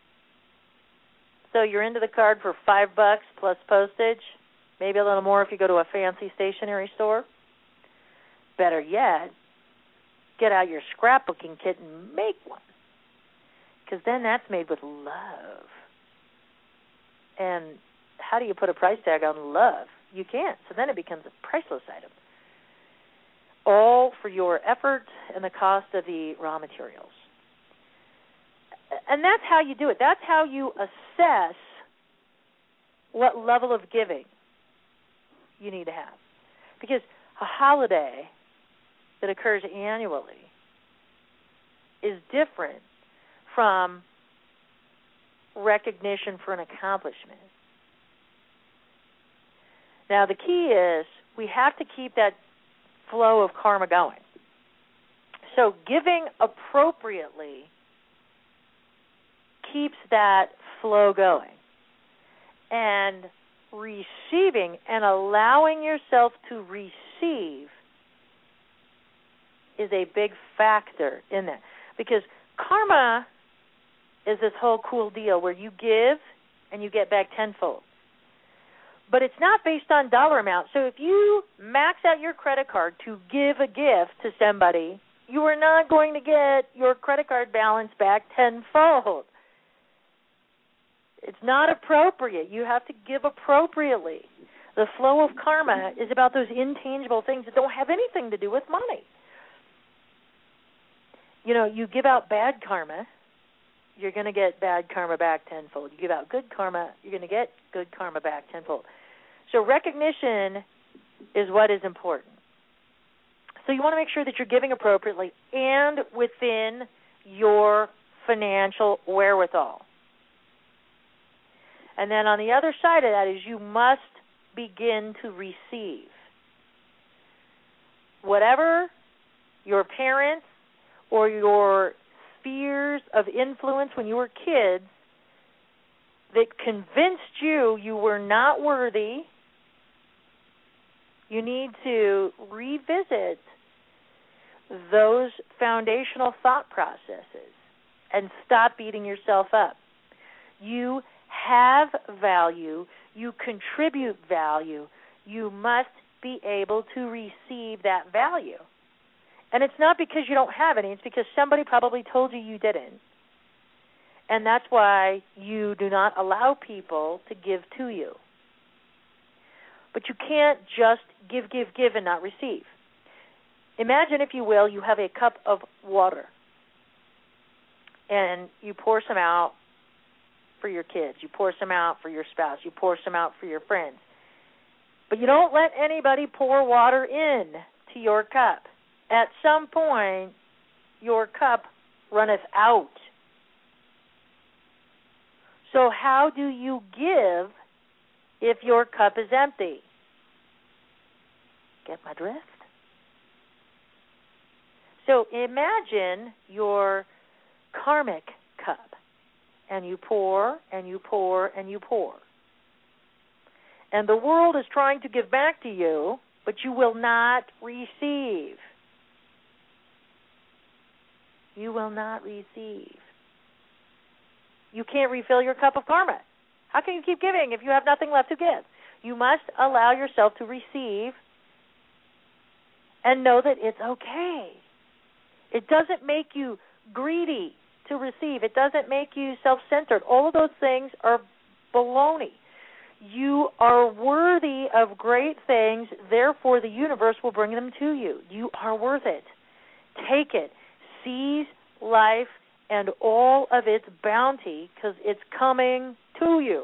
So you're into the card for $5 plus postage, maybe a little more if you go to a fancy stationery store. Better yet, get out your scrapbooking kit and make one, because then that's made with love. And how do you put a price tag on love? You can't. So then it becomes a priceless item. All for your effort and the cost of the raw materials. And that's how you do it. That's how you assess what level of giving you need to have. Because a holiday that occurs annually is different from recognition for an accomplishment. Now, the key is we have to keep that flow of karma going. So giving appropriately keeps that flow going. And receiving and allowing yourself to receive is a big factor in that. Because karma is this whole cool deal where you give and you get back tenfold. But it's not based on dollar amount. So if you max out your credit card to give a gift to somebody, you are not going to get your credit card balance back tenfold. It's not appropriate. You have to give appropriately. The flow of karma is about those intangible things that don't have anything to do with money. You know, you give out bad karma, you're going to get bad karma back tenfold. You give out good karma, you're going to get good karma back tenfold. So recognition is what is important. So you want to make sure that you're giving appropriately and within your financial wherewithal. And then on the other side of that is you must begin to receive. Whatever your parents or your spheres of influence when you were kids that convinced you were not worthy, you need to revisit those foundational thought processes and stop beating yourself up. You have value. You contribute value. You must be able to receive that value. And it's not because you don't have any. It's because somebody probably told you you didn't. And that's why you do not allow people to give to you. But you can't just give and not receive. Imagine, if you will, you have a cup of water. And you pour some out for your kids. You pour some out for your spouse. You pour some out for your friends. But you don't let anybody pour water in to your cup. At some point, your cup runneth out. So how do you give if your cup is empty? Get my drift? So imagine your karmic cup, and you pour, and you pour, and you pour. And the world is trying to give back to you, but you will not receive. You will not receive. You can't refill your cup of karma. How can you keep giving if you have nothing left to give? You must allow yourself to receive and know that it's okay. It doesn't make you greedy to receive. It doesn't make you self-centered. All of those things are baloney. You are worthy of great things, therefore the universe will bring them to you. You are worth it. Take it. Seize life and all of its bounty, because it's coming to you.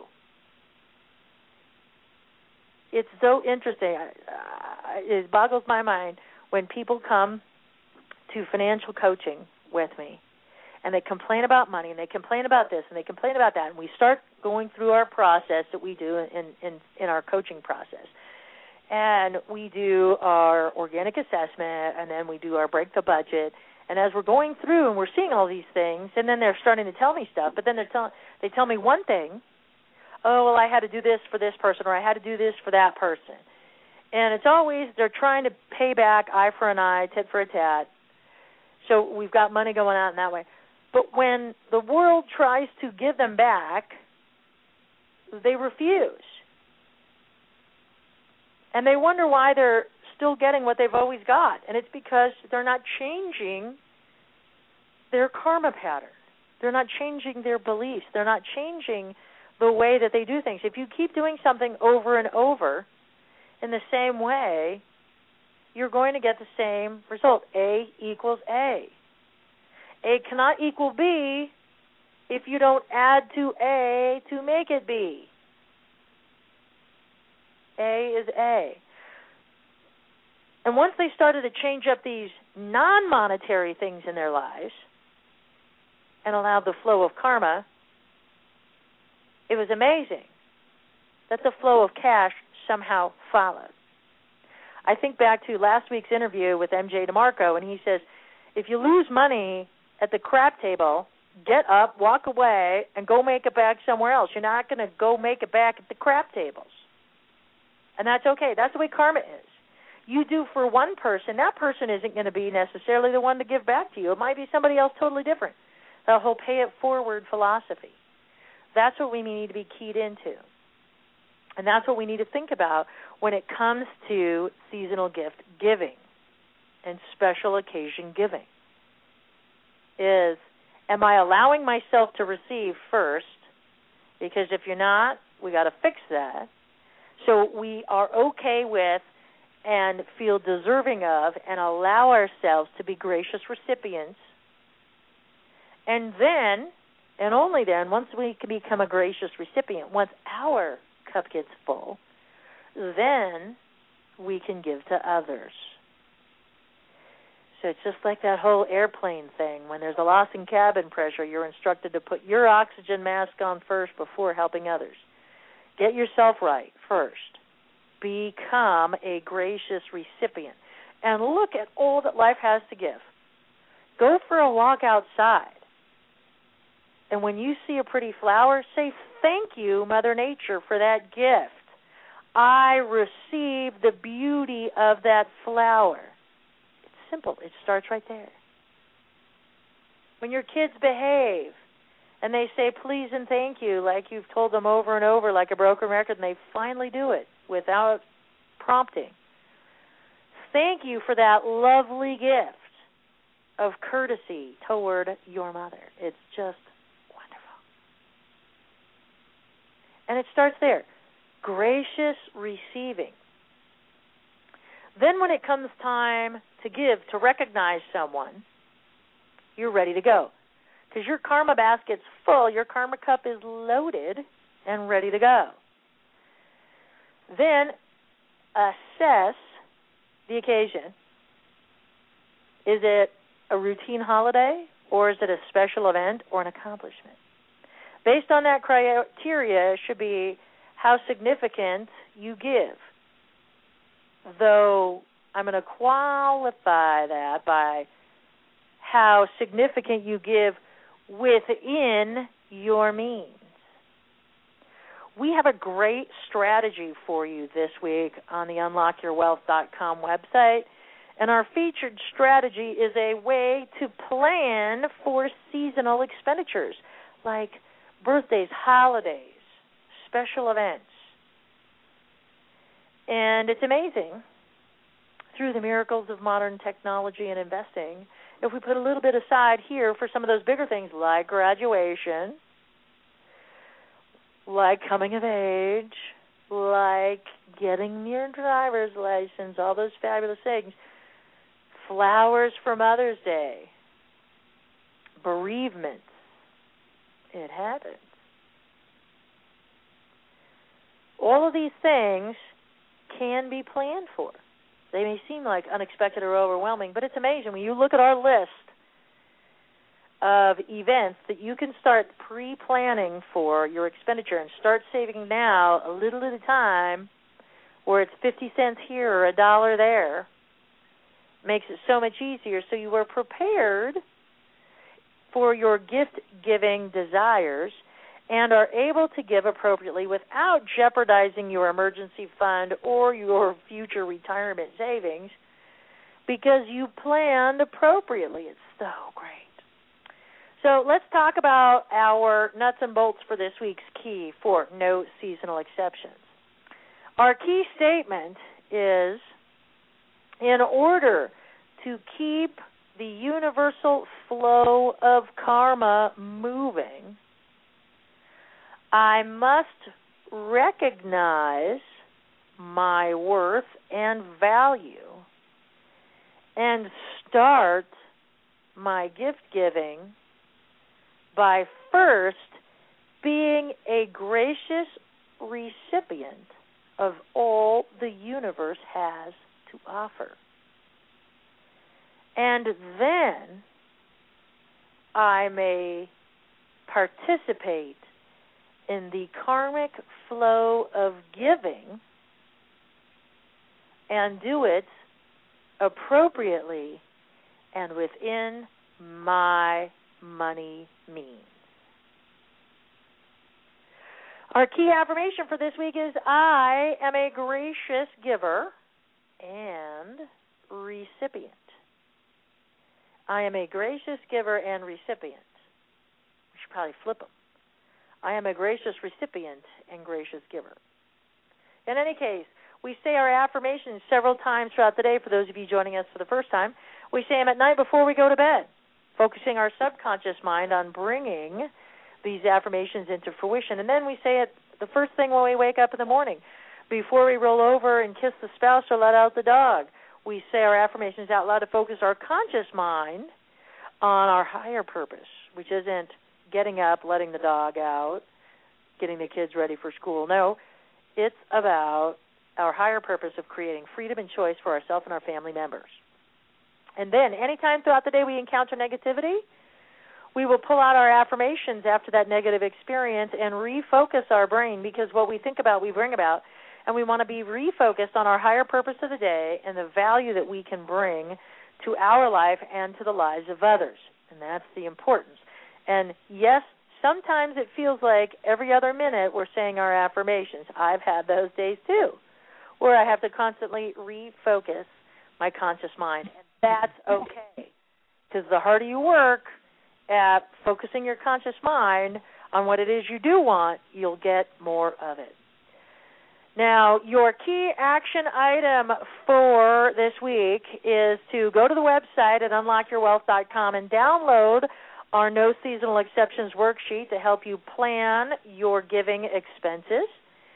It's so interesting. It boggles my mind when people come to financial coaching with me, and they complain about money, and they complain about this, and they complain about that, and we start going through our process that we do in our coaching process. And we do our organic assessment, and then we do our break the budget. And as we're going through and we're seeing all these things, and then they're starting to tell me stuff, but then they tell me one thing, oh, well, I had to do this for this person, or I had to do this for that person. And it's always they're trying to pay back eye for an eye, tit for a tat. So we've got money going out in that way. But when the world tries to give them back, they refuse. And they wonder why they're still getting what they've always got. And it's because they're not changing their karma pattern. They're not changing their beliefs. They're not changing the way that they do things. If you keep doing something over and over in the same way, you're going to get the same result. A equals A. A cannot equal B if you don't add to A to make it B. A is A. And once they started to change up these non-monetary things in their lives and allowed the flow of karma, it was amazing that the flow of cash somehow followed. I think back to last week's interview with MJ DeMarco, and he says, if you lose money at the crap table, get up, walk away, and go make it back somewhere else. You're not going to go make it back at the crap tables. And that's okay. That's the way karma is. You do for one person, that person isn't going to be necessarily the one to give back to you. It might be somebody else totally different. The whole pay-it-forward philosophy. That's what we need to be keyed into. And that's what we need to think about when it comes to seasonal gift giving and special occasion giving. Is, am I allowing myself to receive first? Because if you're not, we got to fix that. So we are okay with and feel deserving of and allow ourselves to be gracious recipients. And then, and only then, once we can become a gracious recipient, once our cup gets full, then we can give to others. So it's just like that whole airplane thing. When there's a loss in cabin pressure, you're instructed to put your oxygen mask on first before helping others. Get yourself right first. Become a gracious recipient. And look at all that life has to give. Go for a walk outside. And when you see a pretty flower, say, thank you, Mother Nature, for that gift. I receive the beauty of that flower. It's simple. It starts right there. When your kids behave and they say please and thank you like you've told them over and over like a broken record, and they finally do it without prompting. Thank you for that lovely gift of courtesy toward your mother. It's just wonderful. And it starts there. Gracious receiving. Then when it comes time to give, to recognize someone, you're ready to go. Because your karma basket's full, your karma cup is loaded and ready to go. Then assess the occasion. Is it a routine holiday, or is it a special event or an accomplishment? Based on that criteria should be how significant you give. Though I'm going to qualify that by how significant you give within your means. We have a great strategy for you this week on the UnlockYourWealth.com website, and our featured strategy is a way to plan for seasonal expenditures like birthdays, holidays, special events. And it's amazing, through the miracles of modern technology and investing, if we put a little bit aside here for some of those bigger things like graduation, like coming of age, like getting your driver's license, all those fabulous things, flowers for Mother's Day, bereavements. It happens. All of these things can be planned for. They may seem like unexpected or overwhelming, but it's amazing. When you look at our list of events that you can start pre-planning for your expenditure and start saving now a little at a time, where it's 50 cents here or $1 there, makes it so much easier, so you are prepared for your gift-giving desires and are able to give appropriately without jeopardizing your emergency fund or your future retirement savings, because you planned appropriately. It's so great. So let's talk about our nuts and bolts for this week's key for no seasonal exceptions. Our key statement is, in order to keep the universal flow of karma moving, I must recognize my worth and value and start my gift giving by first being a gracious recipient of all the universe has to offer. And then I may participate in the karmic flow of giving and do it appropriately and within my money means. Our key affirmation for this week is, I am a gracious giver and recipient. I am a gracious giver and recipient. We should probably flip them. I am a gracious recipient and gracious giver. In any case, we say our affirmations several times throughout the day. For those of you joining us for the first time, we say them at night before we go to bed, focusing our subconscious mind on bringing these affirmations into fruition. And then we say it the first thing when we wake up in the morning, before we roll over and kiss the spouse or let out the dog. We say our affirmations out loud to focus our conscious mind on our higher purpose, which isn't getting up, letting the dog out, getting the kids ready for school. No, it's about our higher purpose of creating freedom and choice for ourselves and our family members. And then anytime throughout the day we encounter negativity, we will pull out our affirmations after that negative experience and refocus our brain, because what we think about, we bring about, and we want to be refocused on our higher purpose of the day and the value that we can bring to our life and to the lives of others. And that's the importance. And yes, sometimes it feels like every other minute we're saying our affirmations. I've had those days too, where I have to constantly refocus my conscious mind. And that's okay, because the harder you work at focusing your conscious mind on what it is you do want, you'll get more of it. Now, your key action item for this week is to go to the website at unlockyourwealth.com and download our No Seasonal Exceptions worksheet to help you plan your giving expenses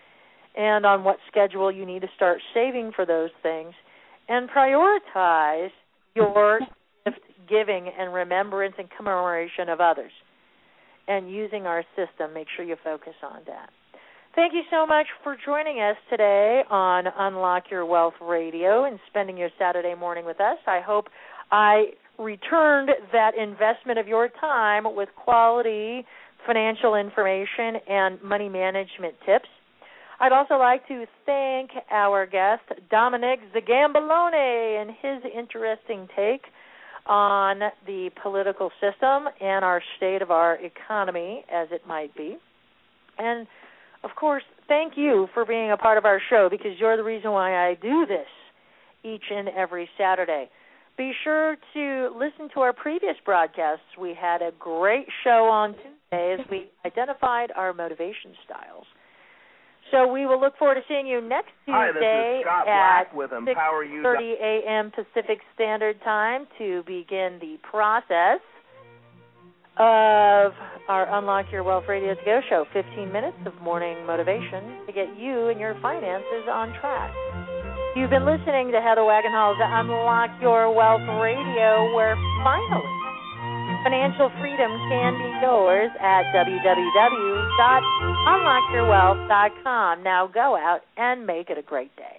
and on what schedule you need to start saving for those things, and prioritize your gift giving and remembrance and commemoration of others. And using our system, make sure you focus on that. Thank you so much for joining us today on Unlock Your Wealth Radio and spending your Saturday morning with us. I hope I returned that investment of your time with quality, financial information and money management tips. I'd also like to thank our guest, Dominic Zagambolone, and his interesting take on the political system and our state of our economy as it might be. And, of course, thank you for being a part of our show, because you're the reason why I do this each and every Saturday. Be sure to listen to our previous broadcasts. We had a great show on Tuesday as we identified our motivation styles. So we will look forward to seeing you next Tuesday at 6:30 a.m. Pacific Standard Time to begin the process of our Unlock Your Wealth Radio To Go show, 15 minutes of morning motivation to get you and your finances on track. You've been listening to Heather Wagenhals' Unlock Your Wealth Radio, where finally financial freedom can be yours at www.unlockyourwealth.com. Now go out and make it a great day.